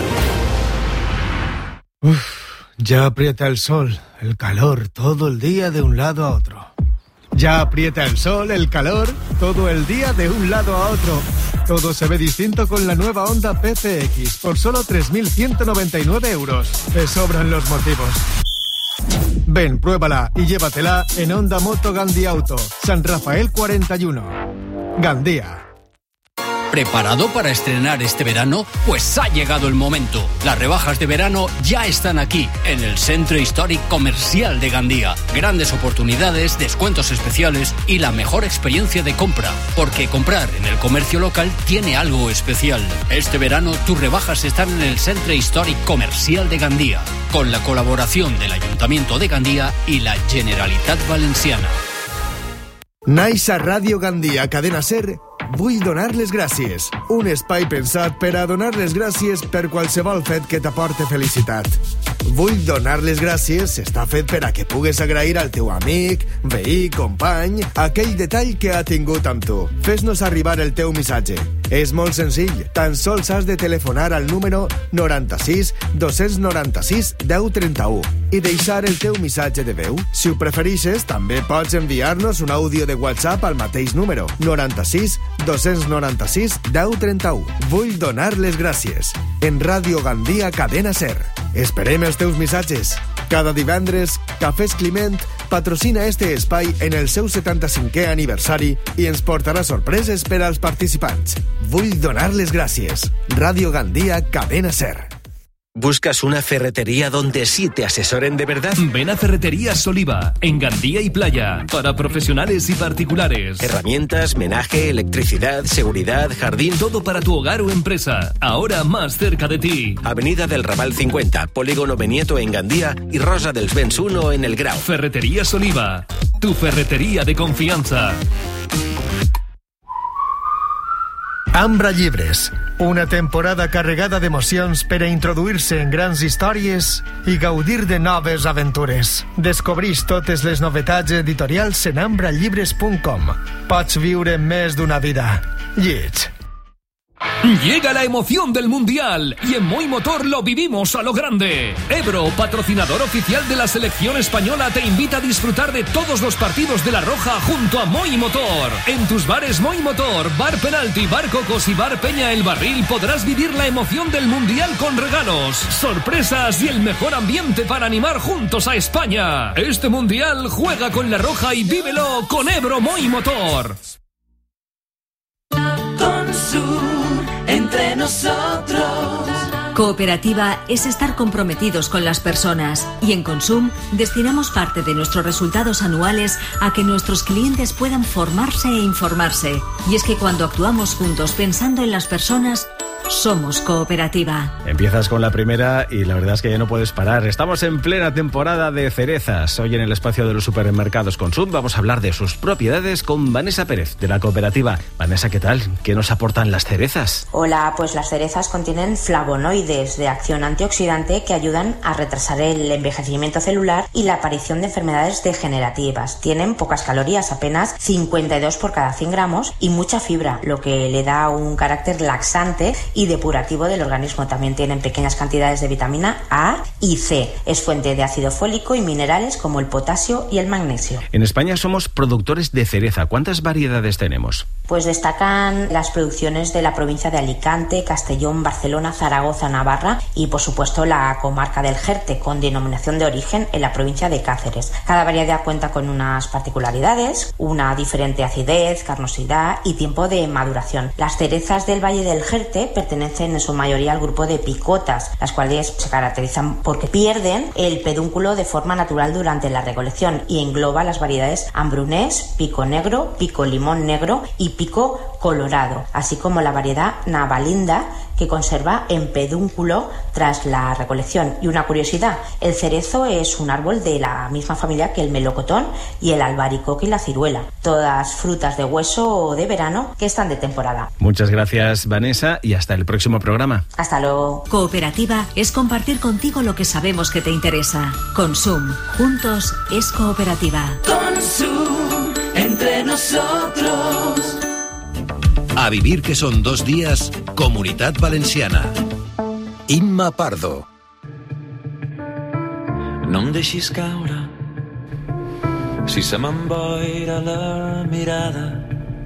Uf, ya aprieta el sol, el calor, todo el día de un lado a otro. Ya aprieta el sol, el calor, todo el día de un lado a otro. Todo se ve distinto con la nueva Honda P C X por solo tres mil ciento noventa y nueve euros. Te sobran los motivos. Ven, pruébala y llévatela en Honda Moto Gandía Auto, San Rafael cuarenta y uno. Gandía. ¿Preparado para estrenar este verano? Pues ha llegado el momento. Las rebajas de verano ya están aquí, en el Centro Históric Comercial de Gandía. Grandes oportunidades, descuentos especiales y la mejor experiencia de compra. Porque comprar en el comercio local tiene algo especial. Este verano tus rebajas están en el Centro Históric Comercial de Gandía, con la colaboración del Ayuntamiento de Gandía y la Generalitat Valenciana. Naix a Ràdio Gandia, Cadena Ser, vull donar les gràcies. Un espai pensat per a donar les gràcies per qualsevol fet que t'aporte felicitat. Vull donar les gràcies està fet per a que pugues agrair al teu amic, veí, company, aquell detall que ha tingut amb tu. Fes-nos arribar el teu missatge. És molt senzill, tan sols has de telefonar al número noranta-sis dos noranta-sis deu trenta-u i deixar el teu missatge de veu. Si ho preferixes, també pots enviar-nos un àudio de WhatsApp al mateix número, noranta-sis dos noranta-sis deu trenta-u. Vull donar les gràcies. En Ràdio Gandia, Cadena Ser. Esperem els teus missatges. Cada divendres, Cafès Climent patrocina este espai en el seu setanta-cinquè aniversari i ens portarà sorpreses per als participants. Vull donar les gràcies. Ràdio Gandia, Cadena Ser. ¿Buscas una ferretería donde sí te asesoren de verdad? Ven a Ferreterías Oliva, en Gandía y Playa, para profesionales y particulares. Herramientas, menaje, electricidad, seguridad, jardín... Todo para tu hogar o empresa, ahora más cerca de ti. Avenida del Raval cincuenta, Polígono Benieto en Gandía y Rosa dels Vents uno en El Grau. Ferreterías Oliva, tu ferretería de confianza. Ambra Llibres, una temporada carregada d'emocions per a introduir-se en grans històries i gaudir de noves aventures. Descobreix totes les novetats editorials en ambra llibres punt com. Pots viure més d'una vida. Lleig. Llega la emoción del Mundial y en Moi Motor lo vivimos a lo grande. Ebro, patrocinador oficial de la selección española, te invita a disfrutar de todos los partidos de La Roja junto a Moi Motor. En tus bares Moi Motor, Bar Penalti, Bar Cocos y Bar Peña El Barril podrás vivir la emoción del Mundial con regalos, sorpresas y el mejor ambiente para animar juntos a España. Este Mundial juega con La Roja y vívelo con Ebro Moi Motor. Consum, entre nosotros. Cooperativa es estar comprometidos con las personas y en Consum destinamos parte de nuestros resultados anuales a que nuestros clientes puedan formarse e informarse. Y es que cuando actuamos juntos pensando en las personas, somos cooperativa. Empiezas con la primera y la verdad es que ya no puedes parar. Estamos en plena temporada de cerezas. Hoy en el espacio de los supermercados Consum vamos a hablar de sus propiedades con Vanessa Pérez, de la cooperativa. Vanessa, ¿qué tal? ¿Qué nos aportan las cerezas? Hola, pues las cerezas contienen flavonoides de acción antioxidante que ayudan a retrasar el envejecimiento celular y la aparición de enfermedades degenerativas. Tienen pocas calorías, apenas cincuenta y dos por cada cien gramos, y mucha fibra, lo que le da un carácter laxante y depurativo del organismo. También tienen pequeñas cantidades de vitamina A y C. Es fuente de ácido fólico y minerales como el potasio y el magnesio. En España somos productores de cereza. ¿Cuántas variedades tenemos? Pues destacan las producciones de la provincia de Alicante, Castellón, Barcelona, Zaragoza, Navarra y por supuesto la comarca del Jerte, con denominación de origen en la provincia de Cáceres. Cada variedad cuenta con unas particularidades, una diferente acidez, carnosidad y tiempo de maduración. Las cerezas del Valle del Jerte pertenecen en su mayoría al grupo de picotas, las cuales se caracterizan porque pierden el pedúnculo de forma natural durante la recolección y engloba las variedades Ambrunés, Pico Negro, Pico Limón Negro y Pico Colorado, así como la variedad Navalinda, que conserva en pedúnculo tras la recolección. Y una curiosidad, el cerezo es un árbol de la misma familia que el melocotón y el albaricoque y la ciruela, todas frutas de hueso de verano que están de temporada. Muchas gracias, Vanessa, y hasta el próximo programa. Hasta luego. Cooperativa es compartir contigo lo que sabemos que te interesa. Consum, juntos es cooperativa. Consum, entre nosotros. A vivir que son dos días, Comunitat Valenciana. Imma Pardo. No em deixis caure, si se m'emboira la mirada.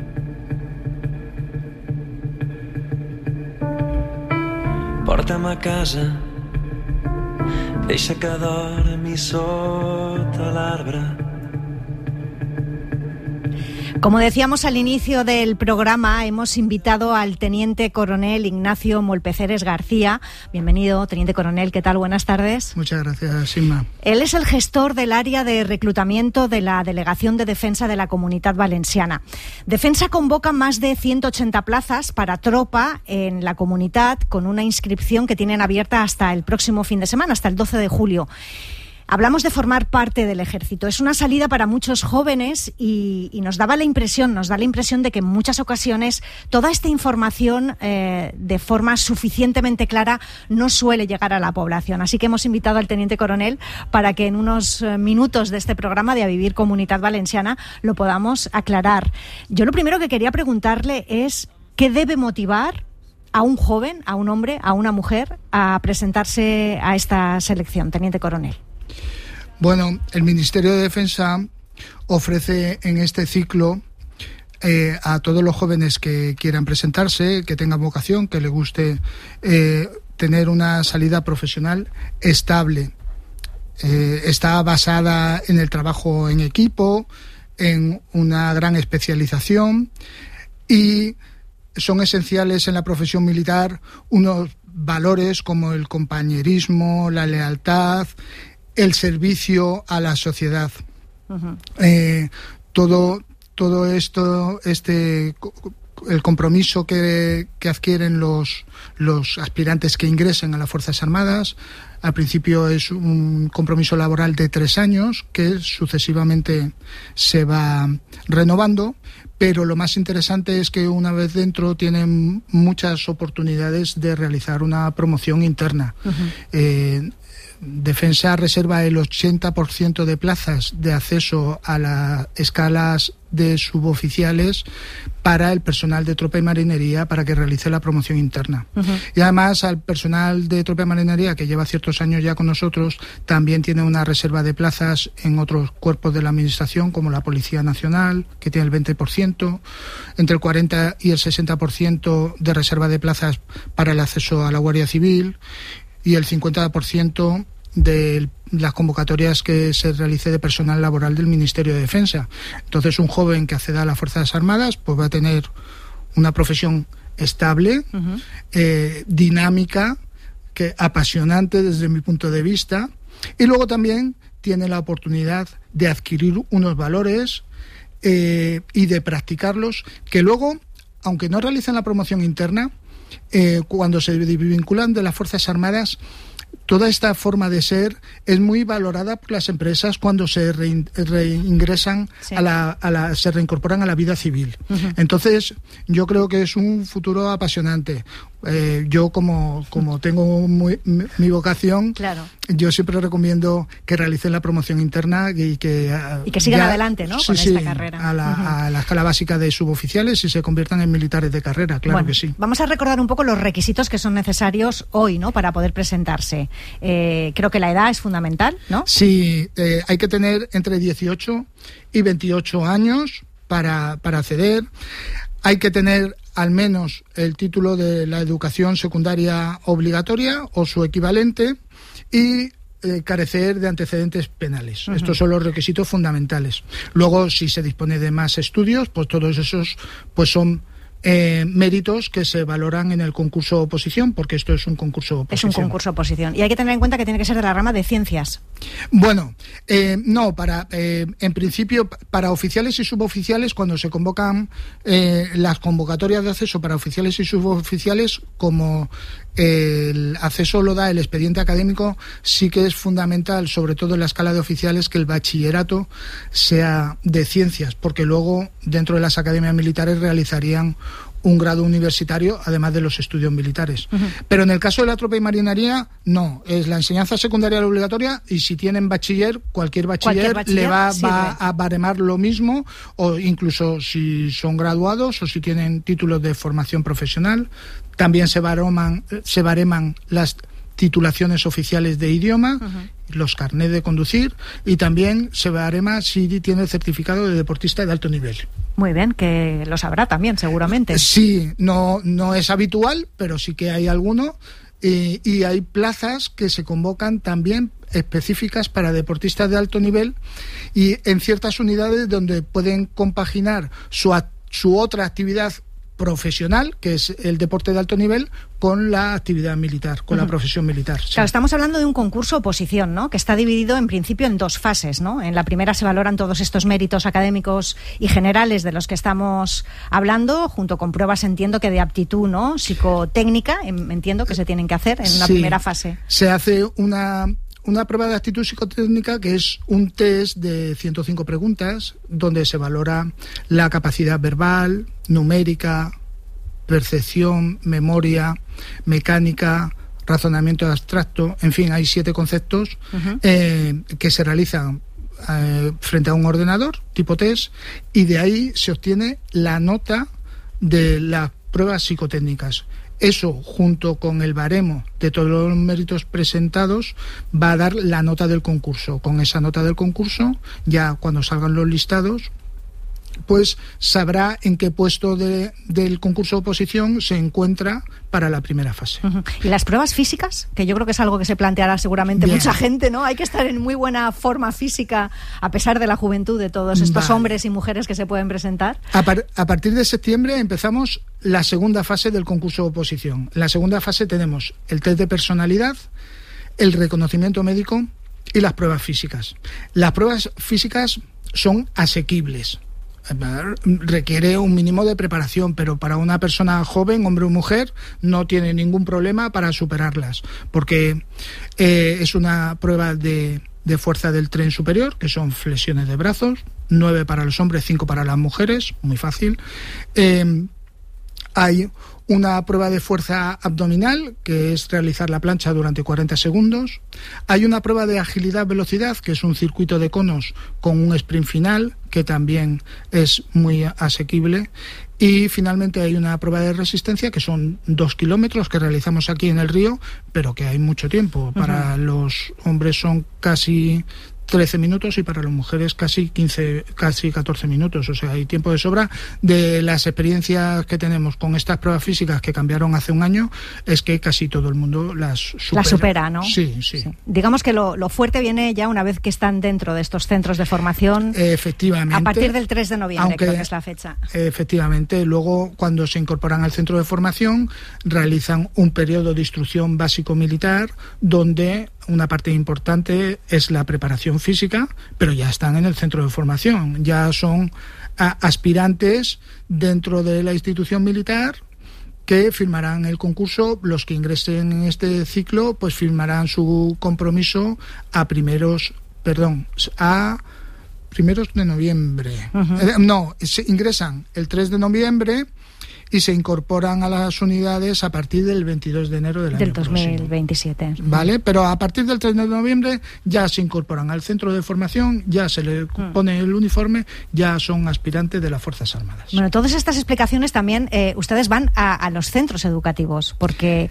Porta'm a casa, deixa que dormi sota l'arbre. Como decíamos al inicio del programa, hemos invitado al teniente coronel Ignacio Molpeceres García. Bienvenido, teniente coronel. ¿Qué tal? Buenas tardes. Muchas gracias, Inma. Él es el gestor del área de reclutamiento de la Delegación de Defensa de la Comunitat Valenciana. Defensa convoca más de ciento ochenta plazas para tropa en la comunidad, con una inscripción que tienen abierta hasta el próximo fin de semana, hasta el doce de julio. Hablamos de formar parte del ejército. Es una salida para muchos jóvenes y, y nos daba la impresión, nos da la impresión de que en muchas ocasiones toda esta información eh, de forma suficientemente clara no suele llegar a la población. Así que hemos invitado al teniente coronel para que en unos minutos de este programa de A Vivir Comunitat Valenciana lo podamos aclarar. Yo lo primero que quería preguntarle es ¿qué debe motivar a un joven, a un hombre, a una mujer a presentarse a esta selección, teniente coronel? Bueno, el Ministerio de Defensa ofrece en este ciclo eh, a todos los jóvenes que quieran presentarse, que tengan vocación, que les guste eh, tener una salida profesional estable. Eh, está basada en el trabajo en equipo, en una gran especialización y son esenciales en la profesión militar unos valores como el compañerismo, la lealtad, el servicio a la sociedad. Uh-huh. Eh, todo, todo esto, este, el compromiso que, que adquieren los, los aspirantes que ingresen a las Fuerzas Armadas. Al principio es un compromiso laboral de tres años que sucesivamente se va renovando, pero lo más interesante es que una vez dentro tienen muchas oportunidades de realizar una promoción interna. Uh-huh. Eh, Defensa reserva el ochenta por ciento de plazas de acceso a las escalas de suboficiales para el personal de tropa y marinería para que realice la promoción interna. Uh-huh. Y además al personal de tropa y marinería que lleva ciertos años ya con nosotros también tiene una reserva de plazas en otros cuerpos de la administración como la Policía Nacional, que tiene el veinte por ciento, entre el cuarenta y el sesenta por ciento de reserva de plazas para el acceso a la Guardia Civil y el cincuenta por ciento de las convocatorias que se realice de personal laboral del Ministerio de Defensa. Entonces, un joven que acceda a las Fuerzas Armadas pues va a tener una profesión estable, uh-huh. eh, dinámica, que apasionante desde mi punto de vista, y luego también tiene la oportunidad de adquirir unos valores eh, y de practicarlos que luego, aunque no realicen la promoción interna, eh, cuando se vinculan de las Fuerzas Armadas, toda esta forma de ser es muy valorada por las empresas cuando se rein, reingresan sí. a la, a la, se reincorporan a la vida civil. Uh-huh. Entonces, yo creo que es un futuro apasionante. Eh, yo como, como tengo muy, mi, mi vocación, claro. yo siempre recomiendo que realicen la promoción interna y que y que sigan ya, adelante, ¿no? Sí, con sí, esta carrera a la, uh-huh. a la escala básica de suboficiales y se conviertan en militares de carrera, claro bueno, que sí. Vamos a recordar un poco los requisitos que son necesarios hoy, ¿no? Para poder presentarse. Eh, creo que la edad es fundamental, ¿no? Sí, eh, hay que tener entre dieciocho y veintiocho años para, para acceder. Hay que tener al menos el título de la educación secundaria obligatoria o su equivalente y eh, carecer de antecedentes penales. Uh-huh. Estos son los requisitos fundamentales. Luego, si se dispone de más estudios, pues todos esos pues son Eh, méritos que se valoran en el concurso oposición, porque esto es un concurso oposición. Es un concurso oposición. Y hay que tener en cuenta que tiene que ser de la rama de ciencias. Bueno, eh, no, para eh, en principio, para oficiales y suboficiales, cuando se convocan eh, las convocatorias de acceso para oficiales y suboficiales, como eh, el acceso lo da el expediente académico, sí que es fundamental, sobre todo en la escala de oficiales, que el bachillerato sea de ciencias, porque luego dentro de las academias militares realizarían un grado universitario, además de los estudios militares. Uh-huh. Pero en el caso de la tropa y marinería, no. Es la enseñanza secundaria obligatoria y si tienen bachiller, cualquier bachiller, cualquier bachiller le va, va a baremar lo mismo, o incluso si son graduados o si tienen títulos de formación profesional. También se bareman, se bareman las titulaciones oficiales de idioma, uh-huh. los carnets de conducir, y también se barema si tiene el certificado de deportista de alto nivel. Muy bien, que lo sabrá también seguramente. Sí, no, no es habitual, pero sí que hay alguno, y, y hay plazas que se convocan también específicas para deportistas de alto nivel y en ciertas unidades donde pueden compaginar su, su otra actividad profesional, que es el deporte de alto nivel, con la actividad militar, con uh-huh. la profesión militar. Sí. Claro, estamos hablando de un concurso oposición, ¿no? Que está dividido en principio en dos fases, ¿no? En la primera se valoran todos estos méritos académicos y generales de los que estamos hablando, junto con pruebas, entiendo que de aptitud, ¿no? Psicotécnica, entiendo que se tienen que hacer en una sí, primera fase. Se hace una Una prueba de actitud psicotécnica que es un test de ciento cinco preguntas donde se valora la capacidad verbal, numérica, percepción, memoria, mecánica, razonamiento abstracto, en fin, hay siete conceptos uh-huh. eh, que se realizan eh, frente a un ordenador tipo test y de ahí se obtiene la nota de las pruebas psicotécnicas. Eso, junto con el baremo de todos los méritos presentados, va a dar la nota del concurso. Con esa nota del concurso, ya cuando salgan los listados, pues sabrá en qué puesto de, del concurso de oposición se encuentra para la primera fase. Uh-huh. ¿Y las pruebas físicas? Que yo creo que es algo que se planteará seguramente Bien. mucha gente, ¿no? Hay que estar en muy buena forma física a pesar de la juventud de todos estos vale. hombres y mujeres que se pueden presentar. A, par- a partir de septiembre empezamos la segunda fase del concurso de oposición. En la segunda fase tenemos el test de personalidad, el reconocimiento médico y las pruebas físicas. Las pruebas físicas son asequibles. Requiere un mínimo de preparación, pero para una persona joven, hombre o mujer, no tiene ningún problema para superarlas, porque eh, es una prueba de, de fuerza del tren superior, que son flexiones de brazos, nueve para los hombres, cinco para las mujeres, muy fácil. Eh, hay una prueba de fuerza abdominal, que es realizar la plancha durante cuarenta segundos. Hay una prueba de agilidad-velocidad, que es un circuito de conos con un sprint final, que también es muy asequible. Y finalmente hay una prueba de resistencia, que son dos kilómetros, que realizamos aquí en el río, pero que hay mucho tiempo. Para uh-huh. los hombres son casi trece minutos y para las mujeres casi quince, casi catorce minutos. O sea, hay tiempo de sobra. De las experiencias que tenemos con estas pruebas físicas que cambiaron hace un año, es que casi todo el mundo las supera. Las supera, ¿no? Sí, sí. sí. Digamos que lo, lo fuerte viene ya una vez que están dentro de estos centros de formación. Efectivamente. A partir del tres de noviembre, aunque, creo que es la fecha. Efectivamente. Luego, cuando se incorporan al centro de formación, realizan un periodo de instrucción básico militar, donde una parte importante es la preparación física, pero ya están en el centro de formación, ya son a, aspirantes dentro de la institución militar que firmarán el concurso. Los que ingresen en este ciclo pues firmarán su compromiso a primeros, perdón, a primeros de noviembre. Uh-huh. Eh, no, se ingresan el tres de noviembre y se incorporan a las unidades a partir del veintidós de enero del, del año dos mil veintisiete. Próximo. Vale, pero a partir del tres de noviembre ya se incorporan al centro de formación, ya se le pone el uniforme, ya son aspirantes de las Fuerzas Armadas. Bueno, todas estas explicaciones también eh, ustedes van a, a los centros educativos, porque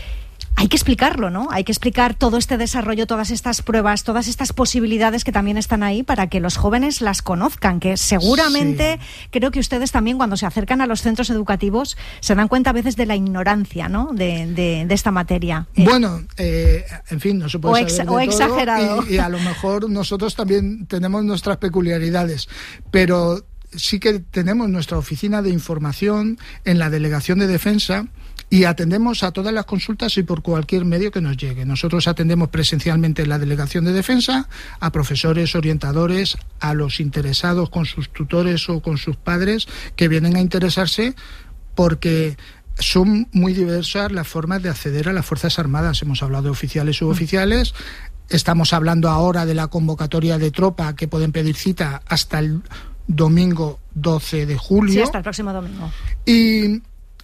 hay que explicarlo, ¿no? Hay que explicar todo este desarrollo, todas estas pruebas, todas estas posibilidades que también están ahí para que los jóvenes las conozcan, que seguramente sí. Creo que ustedes también cuando se acercan a los centros educativos se dan cuenta a veces de la ignorancia, ¿no? De, de, de esta materia. Bueno, eh, en fin, no se puede o saber ex, de o todo exagerado. Y, y a lo mejor nosotros también tenemos nuestras peculiaridades, pero sí que tenemos nuestra oficina de información en la Delegación de Defensa y atendemos a todas las consultas y por cualquier medio que nos llegue. Nosotros atendemos presencialmente en la Delegación de Defensa a profesores, orientadores, a los interesados con sus tutores o con sus padres que vienen a interesarse, porque son muy diversas las formas de acceder a las Fuerzas Armadas. Hemos hablado de oficiales y suboficiales. Estamos hablando ahora de la convocatoria de tropa, que pueden pedir cita hasta el domingo doce de julio. Sí, hasta el próximo domingo. Y,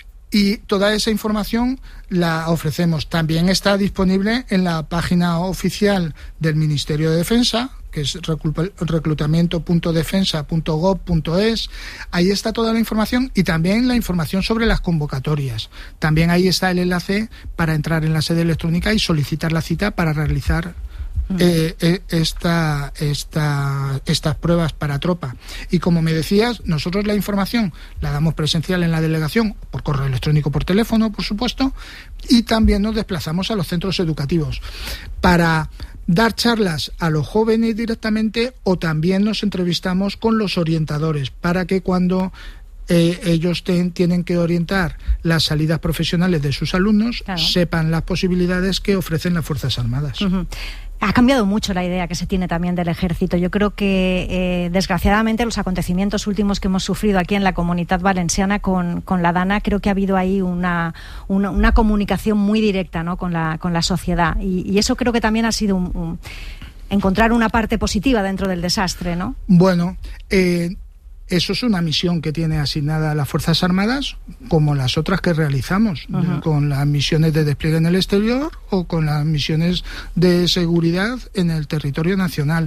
y toda esa información la ofrecemos. También está disponible en la página oficial del Ministerio de Defensa, que es reclutamiento punto defensa punto gob punto es. Ahí está toda la información y también la información sobre las convocatorias. También ahí está el enlace para entrar en la sede electrónica y solicitar la cita para realizar Eh, eh, esta, esta, estas pruebas para tropa. Y como me decías, nosotros la información la damos presencial en la delegación, por correo electrónico, por teléfono, por supuesto, y también nos desplazamos a los centros educativos para dar charlas a los jóvenes directamente, o también nos entrevistamos con los orientadores para que cuando Eh, ellos ten, tienen que orientar las salidas profesionales de sus alumnos, claro, sepan las posibilidades que ofrecen las Fuerzas Armadas. Uh-huh. Ha cambiado mucho la idea que se tiene también del ejército. Yo creo que, eh, desgraciadamente, los acontecimientos últimos que hemos sufrido aquí en la Comunitat Valenciana con, con la Dana, creo que ha habido ahí una, una, una comunicación muy directa, ¿no?, con la, con la sociedad. Y, y eso creo que también ha sido un, un, encontrar una parte positiva dentro del desastre, ¿no? Bueno, eh... eso es una misión que tiene asignada a las Fuerzas Armadas, como las otras que realizamos, uh-huh, con las misiones de despliegue en el exterior o con las misiones de seguridad en el territorio nacional.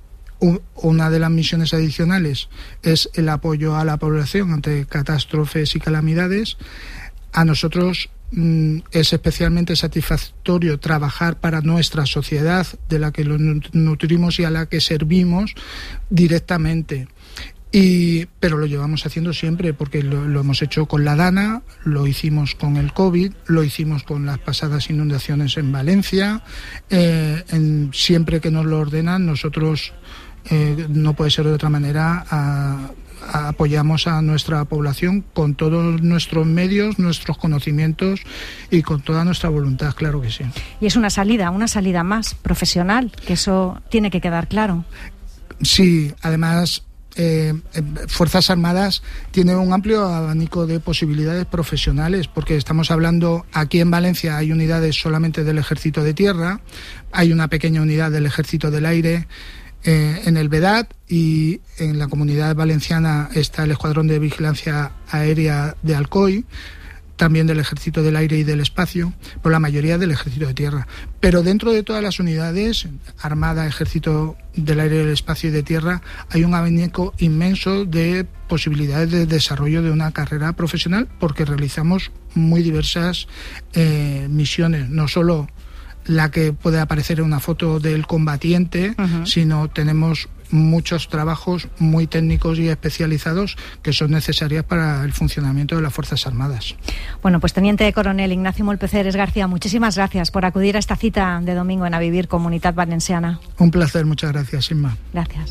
Una de las misiones adicionales es el apoyo a la población ante catástrofes y calamidades. A nosotros mm, es especialmente satisfactorio trabajar para nuestra sociedad, de la que nos nutrimos y a la que servimos directamente. Y, pero lo llevamos haciendo siempre, porque lo, lo hemos hecho con la Dana, lo hicimos con el COVID, lo hicimos con las pasadas inundaciones en Valencia. Eh, en, siempre que nos lo ordenan, nosotros, eh, no puede ser de otra manera, a, a apoyamos a nuestra población con todos nuestros medios, nuestros conocimientos y con toda nuestra voluntad, claro que sí. Y es una salida, una salida más profesional, que eso tiene que quedar claro. Sí, además... Eh, Fuerzas Armadas tiene un amplio abanico de posibilidades profesionales, porque estamos hablando, aquí en Valencia hay unidades solamente del Ejército de Tierra, hay una pequeña unidad del Ejército del Aire eh, en el Vedat, y en la Comunidad Valenciana está el Escuadrón de Vigilancia Aérea de Alcoy, también del Ejército del Aire y del Espacio, por la mayoría del Ejército de Tierra. Pero dentro de todas las unidades, Armada, Ejército del Aire, del Espacio y de Tierra, hay un abanico inmenso de posibilidades de desarrollo de una carrera profesional, porque realizamos muy diversas eh, misiones, no solo la que puede aparecer en una foto del combatiente, uh-huh. sino tenemos muchos trabajos muy técnicos y especializados que son necesarios para el funcionamiento de las Fuerzas Armadas. Bueno, pues Teniente Coronel Ignacio Molpeceres García, muchísimas gracias por acudir a esta cita de domingo en A Vivir Comunitat Valenciana. Un placer, muchas gracias, Inma. Gracias.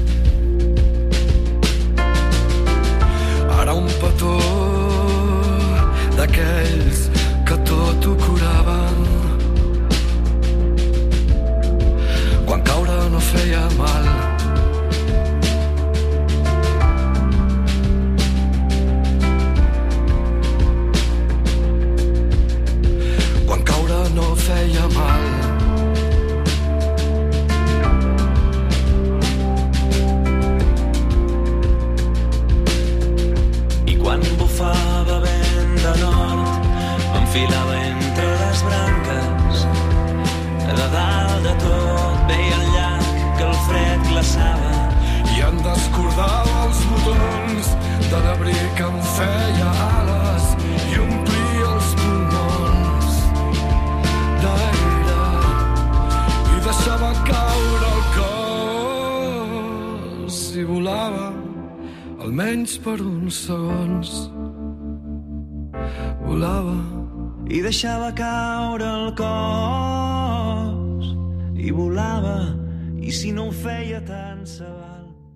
Ara un petó d'aquells que tot ho curaven, quan caure no feia mal. Quan caure no feia mal. I quan bufava vent de nord, m'enfilava entre les branques. De dalt de tot veia el llac que el fred glaçava. I em descordava els botons de l'abric que em feia ales i omplia els pulmons d'aire i deixava caure el cos i volava almenys per uns segons. Volava i deixava caure el cos i volava, i si no ho feia tant se val.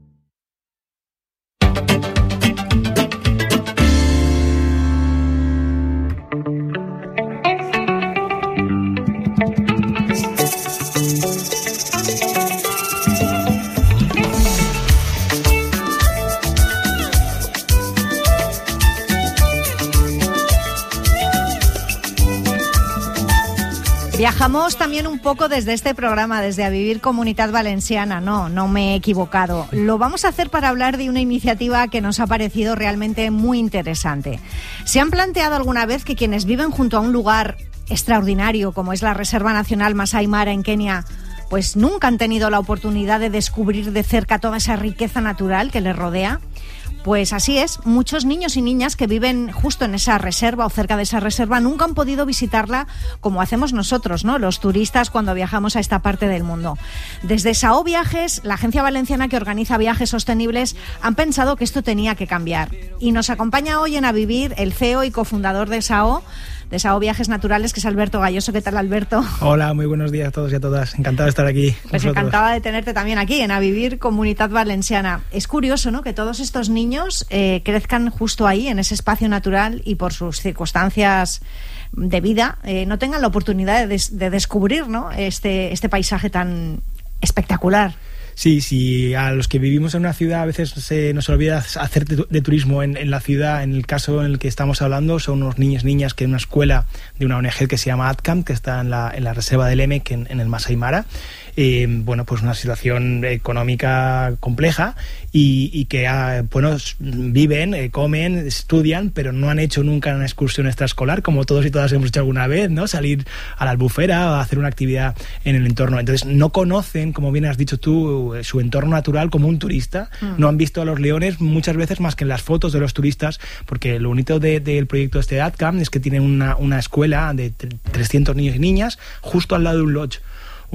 Viajamos también un poco desde este programa, desde A Vivir Comunitat Valenciana. No, no me he equivocado. Lo vamos a hacer para hablar de una iniciativa que nos ha parecido realmente muy interesante. ¿Se han planteado alguna vez que quienes viven junto a un lugar extraordinario, como es la Reserva Nacional Masai Mara en Kenia, pues nunca han tenido la oportunidad de descubrir de cerca toda esa riqueza natural que les rodea? Pues así es, muchos niños y niñas que viven justo en esa reserva o cerca de esa reserva nunca han podido visitarla como hacemos nosotros, ¿no?, los turistas cuando viajamos a esta parte del mundo. Desde SAO Viajes, la agencia valenciana que organiza viajes sostenibles, han pensado que esto tenía que cambiar. Y nos acompaña hoy en A Vivir el C E O y cofundador de SAO, de SAO Viajes Naturales, que es Alberto Galloso. ¿Qué tal, Alberto? Hola, muy buenos días a todos y a todas. Encantado de estar aquí. Pues encantada de tenerte también aquí en A Vivir Comunitat Valenciana. Es curioso, ¿no?, que todos estos niños eh, crezcan justo ahí, en ese espacio natural, y por sus circunstancias de vida eh, no tengan la oportunidad de, des- de descubrir, ¿no?, este, este paisaje tan espectacular. Sí, sí, a los que vivimos en una ciudad a veces se nos olvida hacer de, de turismo en, en la ciudad. En el caso en el que estamos hablando son unos niños y niñas que en una escuela de una O N G que se llama ATCAM, que está en la, en la reserva del Emek, en, en el Masai Mara. Eh, bueno, pues una situación económica compleja y, y que ah, bueno, viven, eh, comen, estudian, pero no han hecho nunca una excursión extraescolar, como todos y todas hemos hecho alguna vez, ¿no? Salir a la albufera o hacer una actividad en el entorno. Entonces no conocen, como bien has dicho tú, su entorno natural como un turista. Mm. No han visto a los leones muchas veces más que en las fotos de los turistas, porque lo bonito del de, de proyecto este de ATCAM es que tienen una, una escuela de trescientos niños y niñas justo al lado de un lodge. Un lodge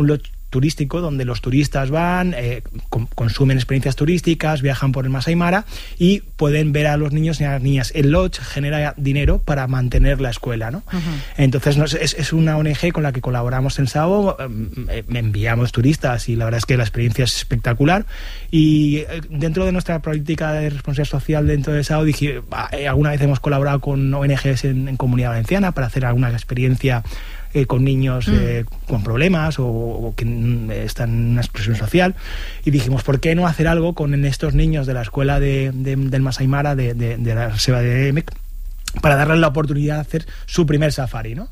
turístico donde los turistas van, eh, com- consumen experiencias turísticas, viajan por el Masai Mara y pueden ver a los niños y a las niñas. El lodge genera dinero para mantener la escuela, ¿no? Uh-huh. Entonces no, es, es una O N G con la que colaboramos en Sao, eh, enviamos turistas y la verdad es que la experiencia es espectacular. Y eh, dentro de nuestra política de responsabilidad social dentro de Sao, dije, eh, alguna vez hemos colaborado con O N Ges en, en Comunidad Valenciana para hacer alguna experiencia Eh, con niños eh, mm. con problemas o, o que mm, están en una exclusión social, y dijimos, ¿por qué no hacer algo con estos niños de la escuela de, de, del Masai Mara de, de, de la Reserva de Emek para darles la oportunidad de hacer su primer safari, ¿no?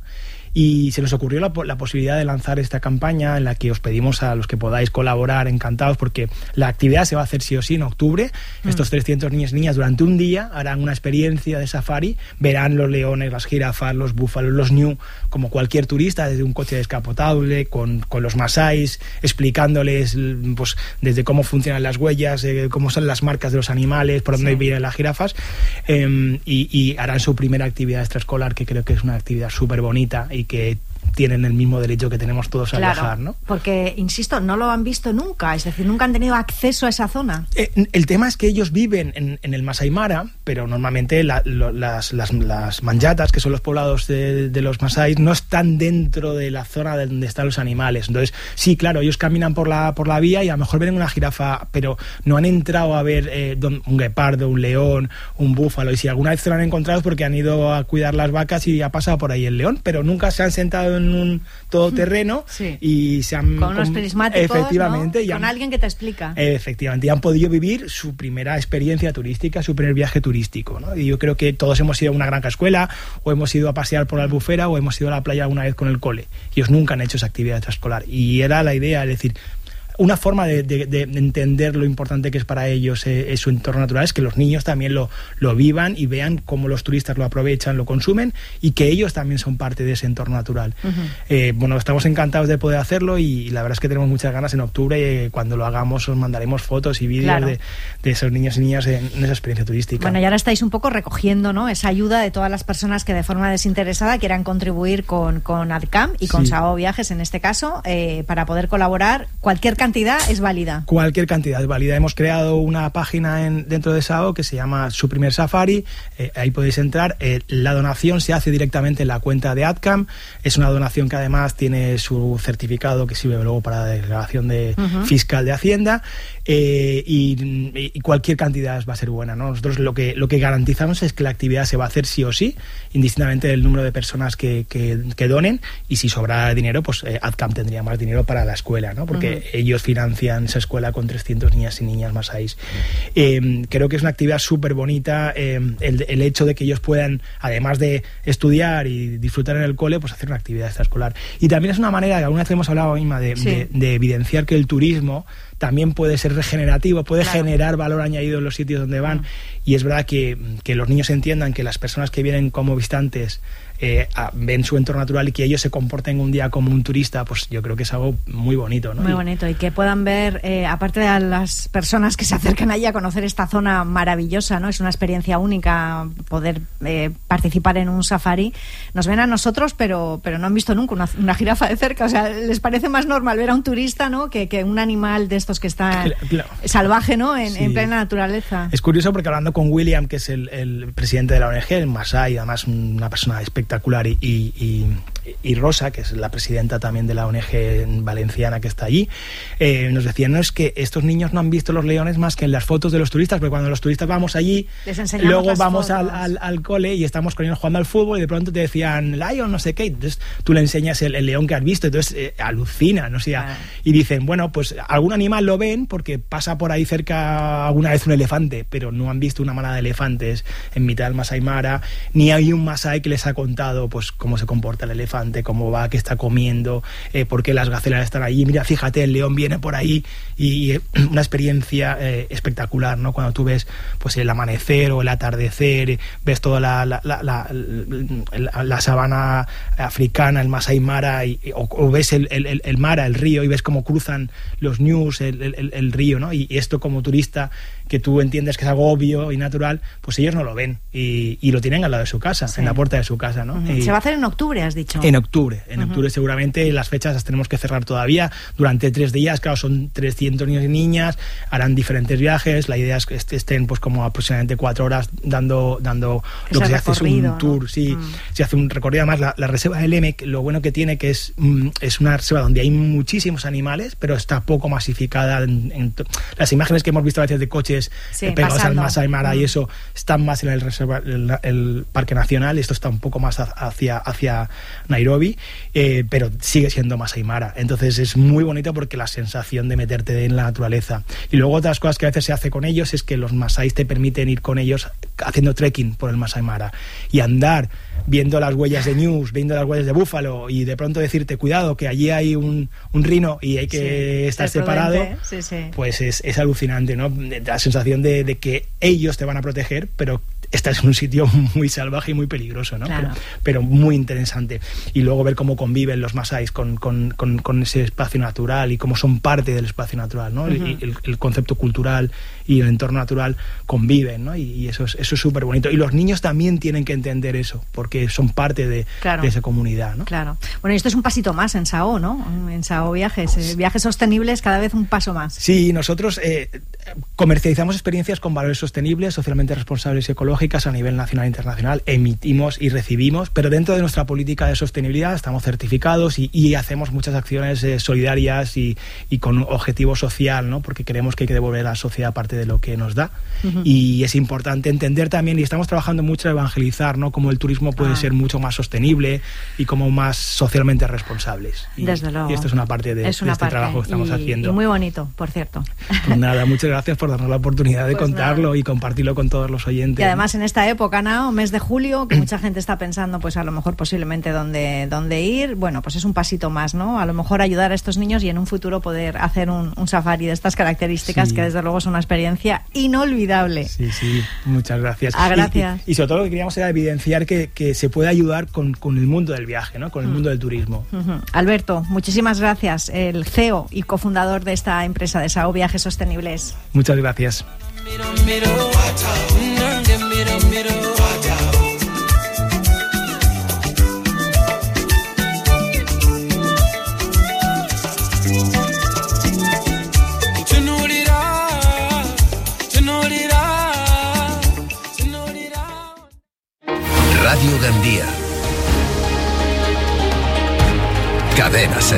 Y se nos ocurrió la, la posibilidad de lanzar esta campaña en la que os pedimos a los que podáis colaborar, encantados, porque la actividad se va a hacer sí o sí en octubre. Mm. Estos trescientos niños y niñas durante un día harán una experiencia de safari, verán los leones, las jirafas, los búfalos, los ñu, como cualquier turista, desde un coche descapotable, con, con los masáis, explicándoles pues, desde cómo funcionan las huellas, eh, cómo son las marcas de los animales, por dónde sí. vienen las jirafas, eh, y, y harán su primera actividad extraescolar, que creo que es una actividad súper bonita y que tienen el mismo derecho que tenemos todos a claro, viajar, ¿no? Porque, insisto, no lo han visto nunca, es decir, nunca han tenido acceso a esa zona. Eh, el tema es que ellos viven en, en el Masai Mara, pero normalmente la, lo, las, las, las manyatas, que son los poblados de, de los masáis, no están dentro de la zona de donde están los animales. Entonces, sí, claro, ellos caminan por la, por la vía y a lo mejor ven una jirafa, pero no han entrado a ver eh, un guepardo, un león, un búfalo, y si alguna vez se lo han encontrado es porque han ido a cuidar las vacas y ha pasado por ahí el león, pero nunca se han sentado en un todoterreno sí. y se han con unos prismáticos, efectivamente, ¿no? y han, con alguien que te explica efectivamente, y han podido vivir su primera experiencia turística, su primer viaje turístico, ¿no? Y yo creo que todos hemos ido a una gran escuela, o hemos ido a pasear por la Albufera, o hemos ido a la playa alguna vez con el cole, y ellos nunca han hecho esa actividad extraescolar, y era la idea, es decir, una forma de, de, de entender lo importante que es para ellos eh, es su entorno natural, es que los niños también lo, lo vivan y vean cómo los turistas lo aprovechan, lo consumen, y que ellos también son parte de ese entorno natural. Uh-huh. Eh, bueno, estamos encantados de poder hacerlo, y la verdad es que tenemos muchas ganas. En octubre, eh, cuando lo hagamos, os mandaremos fotos y vídeos claro. de, de esos niños y niñas en, en esa experiencia turística. Bueno, y ahora estáis un poco recogiendo, ¿no?, esa ayuda de todas las personas que de forma desinteresada quieran contribuir con, con AdCamp y con sí. Sao Viajes, en este caso, eh, para poder colaborar. Cualquier cantidad es válida. Cualquier cantidad es válida. Hemos creado una página en, dentro de Sao que se llama Su Primer Safari. Eh, ahí podéis entrar. Eh, la donación se hace directamente en la cuenta de AdCamp. Es una donación que además tiene su certificado que sirve luego para la declaración de, uh-huh. fiscal de Hacienda. Eh, y, y cualquier cantidad va a ser buena, ¿no? Nosotros lo que, lo que garantizamos es que la actividad se va a hacer sí o sí, indistintamente del número de personas que, que, que donen, y si sobra dinero, pues eh, AdCamp tendría más dinero para la escuela, ¿no? Porque uh-huh. ellos financian esa escuela con trescientos niñas y niñas masáis. Eh, creo que es una actividad súper bonita, eh, el, el hecho de que ellos puedan, además de estudiar y disfrutar en el cole, pues hacer una actividad extraescolar. Y también es una manera, que alguna vez hemos hablado, Inma, de, sí. de, de evidenciar que el turismo también puede ser regenerativo, puede claro. generar valor añadido en los sitios donde van. Mm. Y es verdad que, que los niños entiendan que las personas que vienen como visitantes eh, a, ven su entorno natural, y que ellos se comporten un día como un turista, pues yo creo que es algo muy bonito, ¿no? Muy y, bonito, y que puedan ver, eh, aparte de las personas que se acercan allí a conocer esta zona maravillosa, ¿no? Es una experiencia única poder eh, participar en un safari. Nos ven a nosotros, pero, pero no han visto nunca una, una jirafa de cerca. O sea, les parece más normal ver a un turista, ¿no?, que, que un animal de estos que está claro, claro. salvaje, ¿no?, en, sí. en plena naturaleza. Es curioso porque hablando con William, que es el, el presidente de la O N G, el Masai, además una persona espectacular, y, y, y Rosa, que es la presidenta también de la O N G valenciana que está allí, eh, nos decían, no, es que estos niños no han visto los leones más que en las fotos de los turistas, porque cuando los turistas vamos allí, luego vamos al, al, al cole y estamos con ellos jugando al fútbol, y de pronto te decían lion, no sé qué, entonces tú le enseñas el, el león que has visto, entonces eh, alucinan, ¿no? O sea, ah. y dicen, bueno, pues algún animal lo ven porque pasa por ahí cerca alguna vez un elefante, pero no han visto una manada de elefantes en mitad del Masai Mara, ni hay un masái que les ha contado pues cómo se comporta el elefante, cómo va, qué está comiendo, eh, por qué las gacelas están allí, mira, fíjate, el león viene por ahí, y, y una experiencia eh, espectacular, ¿no? Cuando tú ves pues el amanecer o el atardecer, ves toda la, la, la, la, la, la sabana africana, el Masai Mara, y, o, o ves el, el, el Mara, el río, y ves cómo cruzan los ñus, el, el, el río, ¿no? Y, y esto como turista que tú entiendes que es algo obvio y natural, pues ellos no lo ven y, y lo tienen al lado de su casa, sí. en la puerta de su casa, ¿no? Uh-huh. Y se va a hacer en octubre, has dicho. En octubre, en uh-huh. octubre seguramente. Las fechas las tenemos que cerrar todavía durante tres días, claro, son trescientos niños y niñas, harán diferentes viajes, la idea es que estén pues como aproximadamente cuatro horas dando, dando lo que se hace es un tour, ¿no? sí, mm. se hace un recorrido. Además la, la reserva del Lemec, lo bueno que tiene que es, mm, es una reserva donde hay muchísimos animales, pero está poco masificada en, en to- las imágenes que hemos visto a veces de coches sí, eh, pegados pasando. al Masai Mara mm. y eso están más en el reserva, el, el Parque Nacional, esto está un poco más hacia, hacia Nairobi, eh, pero sigue siendo Masai Mara, entonces es muy bonito porque la sensación de meterte en la naturaleza. Y luego otras cosas que a veces se hace con ellos es que los masáis te permiten ir con ellos haciendo trekking por el Masai Mara y andar viendo las huellas de ñus, viendo las huellas de búfalo y de pronto decirte cuidado que allí hay un, un rino y hay que sí, estar separado, sí, sí. pues es, es alucinante, ¿no? La sensación de, de que ellos te van a proteger, pero estás en un sitio muy salvaje y muy peligroso, ¿no? Claro. Pero, pero muy interesante. Y luego ver cómo conviven los masáis con, con, con, con ese espacio natural y cómo son parte del espacio natural, ¿no? Uh-huh. el, el, el concepto cultural y el entorno natural conviven, ¿no? Y, y eso es eso es súper bonito. Y los niños también tienen que entender eso, porque son parte de, claro. de esa comunidad, ¿no? Claro. Bueno, y esto es un pasito más en SAO, ¿no? En SAO Viajes. Eh, viajes sostenibles, cada vez un paso más. Sí, nosotros eh, comercializamos experiencias con valores sostenibles, socialmente responsables y ecológicas a nivel nacional e internacional, emitimos y recibimos, pero dentro de nuestra política de sostenibilidad estamos certificados y, y hacemos muchas acciones eh, solidarias y, y con objetivo social, ¿no? Porque creemos que hay que devolver a la sociedad parte de lo que nos da. Uh-huh. Y es importante entender también, y estamos trabajando mucho en evangelizar, ¿no? Cómo el turismo puede ah. ser mucho más sostenible y como más socialmente responsables. Y, Desde luego. Y esto es una parte de, es una de este parte. trabajo que estamos y, haciendo. Y muy bonito, por cierto. Pues nada, muchas gracias por darnos la oportunidad de pues contarlo nada. y compartirlo con todos los oyentes. Y además en esta época, ¿no? Mes de julio, que mucha gente está pensando, pues a lo mejor posiblemente dónde, dónde ir, bueno, pues es un pasito más, ¿no? A lo mejor ayudar a estos niños y en un futuro poder hacer un, un safari de estas características, sí. que desde luego es una experiencia inolvidable. Sí, sí, muchas gracias. Ah, gracias. Y, y, y sobre todo lo que queríamos era evidenciar que, que se puede ayudar con, con el mundo del viaje, ¿no? Con el mundo del turismo. Uh-huh. Alberto, muchísimas gracias, el C E O y cofundador de esta empresa de SAO Viajes Sostenibles. Muchas gracias. Radio Gandía. Cadena Ser.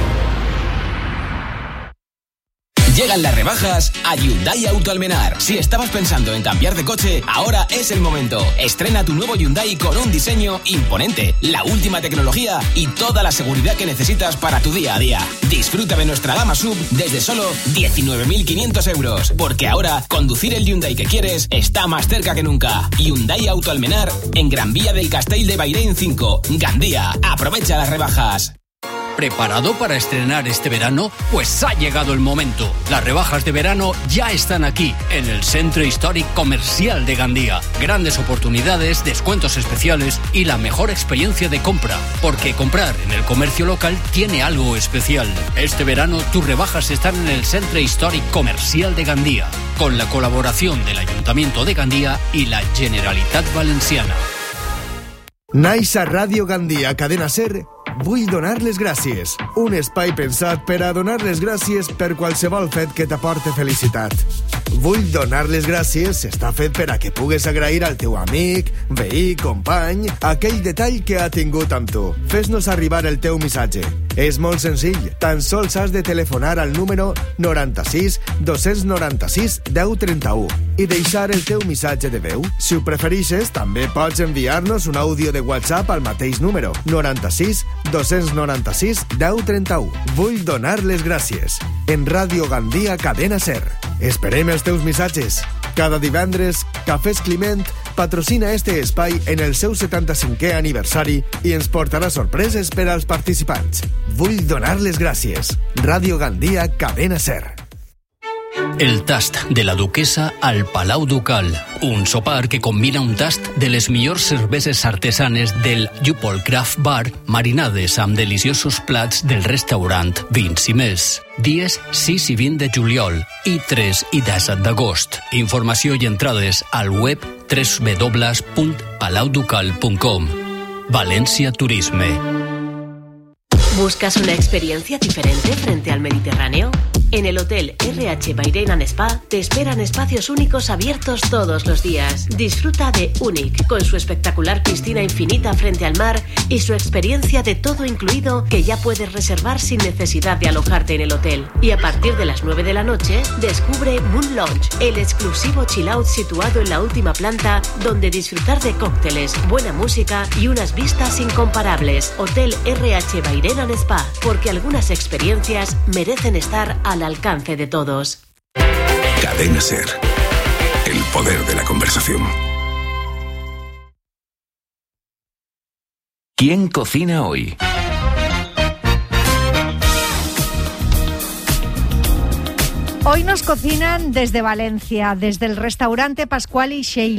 Llegan las rebajas a Hyundai Auto Almenar. Si estabas pensando en cambiar de coche, ahora es el momento. Estrena tu nuevo Hyundai con un diseño imponente, la última tecnología y toda la seguridad que necesitas para tu día a día. Disfruta de nuestra gama sub desde solo diecinueve mil quinientos euros. Porque ahora, conducir el Hyundai que quieres está más cerca que nunca. Hyundai Auto Almenar, en Gran Vía del Castell de Bairén cinco, Gandía. Aprovecha las rebajas. ¿Preparado para estrenar este verano? Pues ha llegado el momento. Las rebajas de verano ya están aquí, en el Centro Históric Comercial de Gandía. Grandes oportunidades, descuentos especiales y la mejor experiencia de compra. Porque comprar en el comercio local tiene algo especial. Este verano tus rebajas están en el Centro Históric Comercial de Gandía, con la colaboración del Ayuntamiento de Gandía y la Generalitat Valenciana. Naix a Ràdio Gandia, Cadena Ser, vull donar les gràcies. Un espai pensat per a donar les gràcies per qualsevol fet que t'aporte felicitat. Vull donar les gràcies està fet per a que pugues agrair al teu amic, veí, company, aquell detall que ha tingut amb tu. Fes-nos arribar el teu missatge. És molt senzill. Tan sols has de telefonar al número noranta-sis dos noranta-sis deu trenta-u i deixar el teu missatge de veu. Si ho preferixes, també pots enviar-nos un àudio de WhatsApp al mateix número, noranta-sis dos noranta-sis deu trenta-u. Vull donar les gràcies. En Ràdio Gandia, Cadena Ser. Esperem els teus missatges. Cada divendres, Cafès Climent patrocina este espai en el seu setanta-cinquè aniversari i ens portarà sorpreses per als participants. Vull donar les gràcies. Ràdio Gandia, Cadena Ser. El tast de la duquesa al Palau Ducal. Un sopar que combina un tast de les millors cerveses artesanes del Jupol Craft Bar marinades amb deliciosos plats del restaurant Vins i Més. Dies sis i vint de juliol i tres i disset d'agost. Informació i entrades al web w w w punt palau ducal punt com. Valencia Turisme. ¿Buscas una experiencia diferente frente al Mediterráneo? En el Hotel R H Bairén and Spa te esperan espacios únicos abiertos todos los días. Disfruta de Unic, con su espectacular piscina infinita frente al mar y su experiencia de todo incluido que ya puedes reservar sin necesidad de alojarte en el hotel. Y a partir de las nueve de la noche, descubre Moon Lounge, el exclusivo chill out situado en la última planta donde disfrutar de cócteles, buena música y unas vistas incomparables. Hotel R H Bairén and Spa, porque algunas experiencias merecen estar al alcance de todos. Cadena SER. El poder de la conversación. ¿Quién cocina hoy? Hoy nos cocinan desde Valencia, desde el restaurante Pascual y Sheila.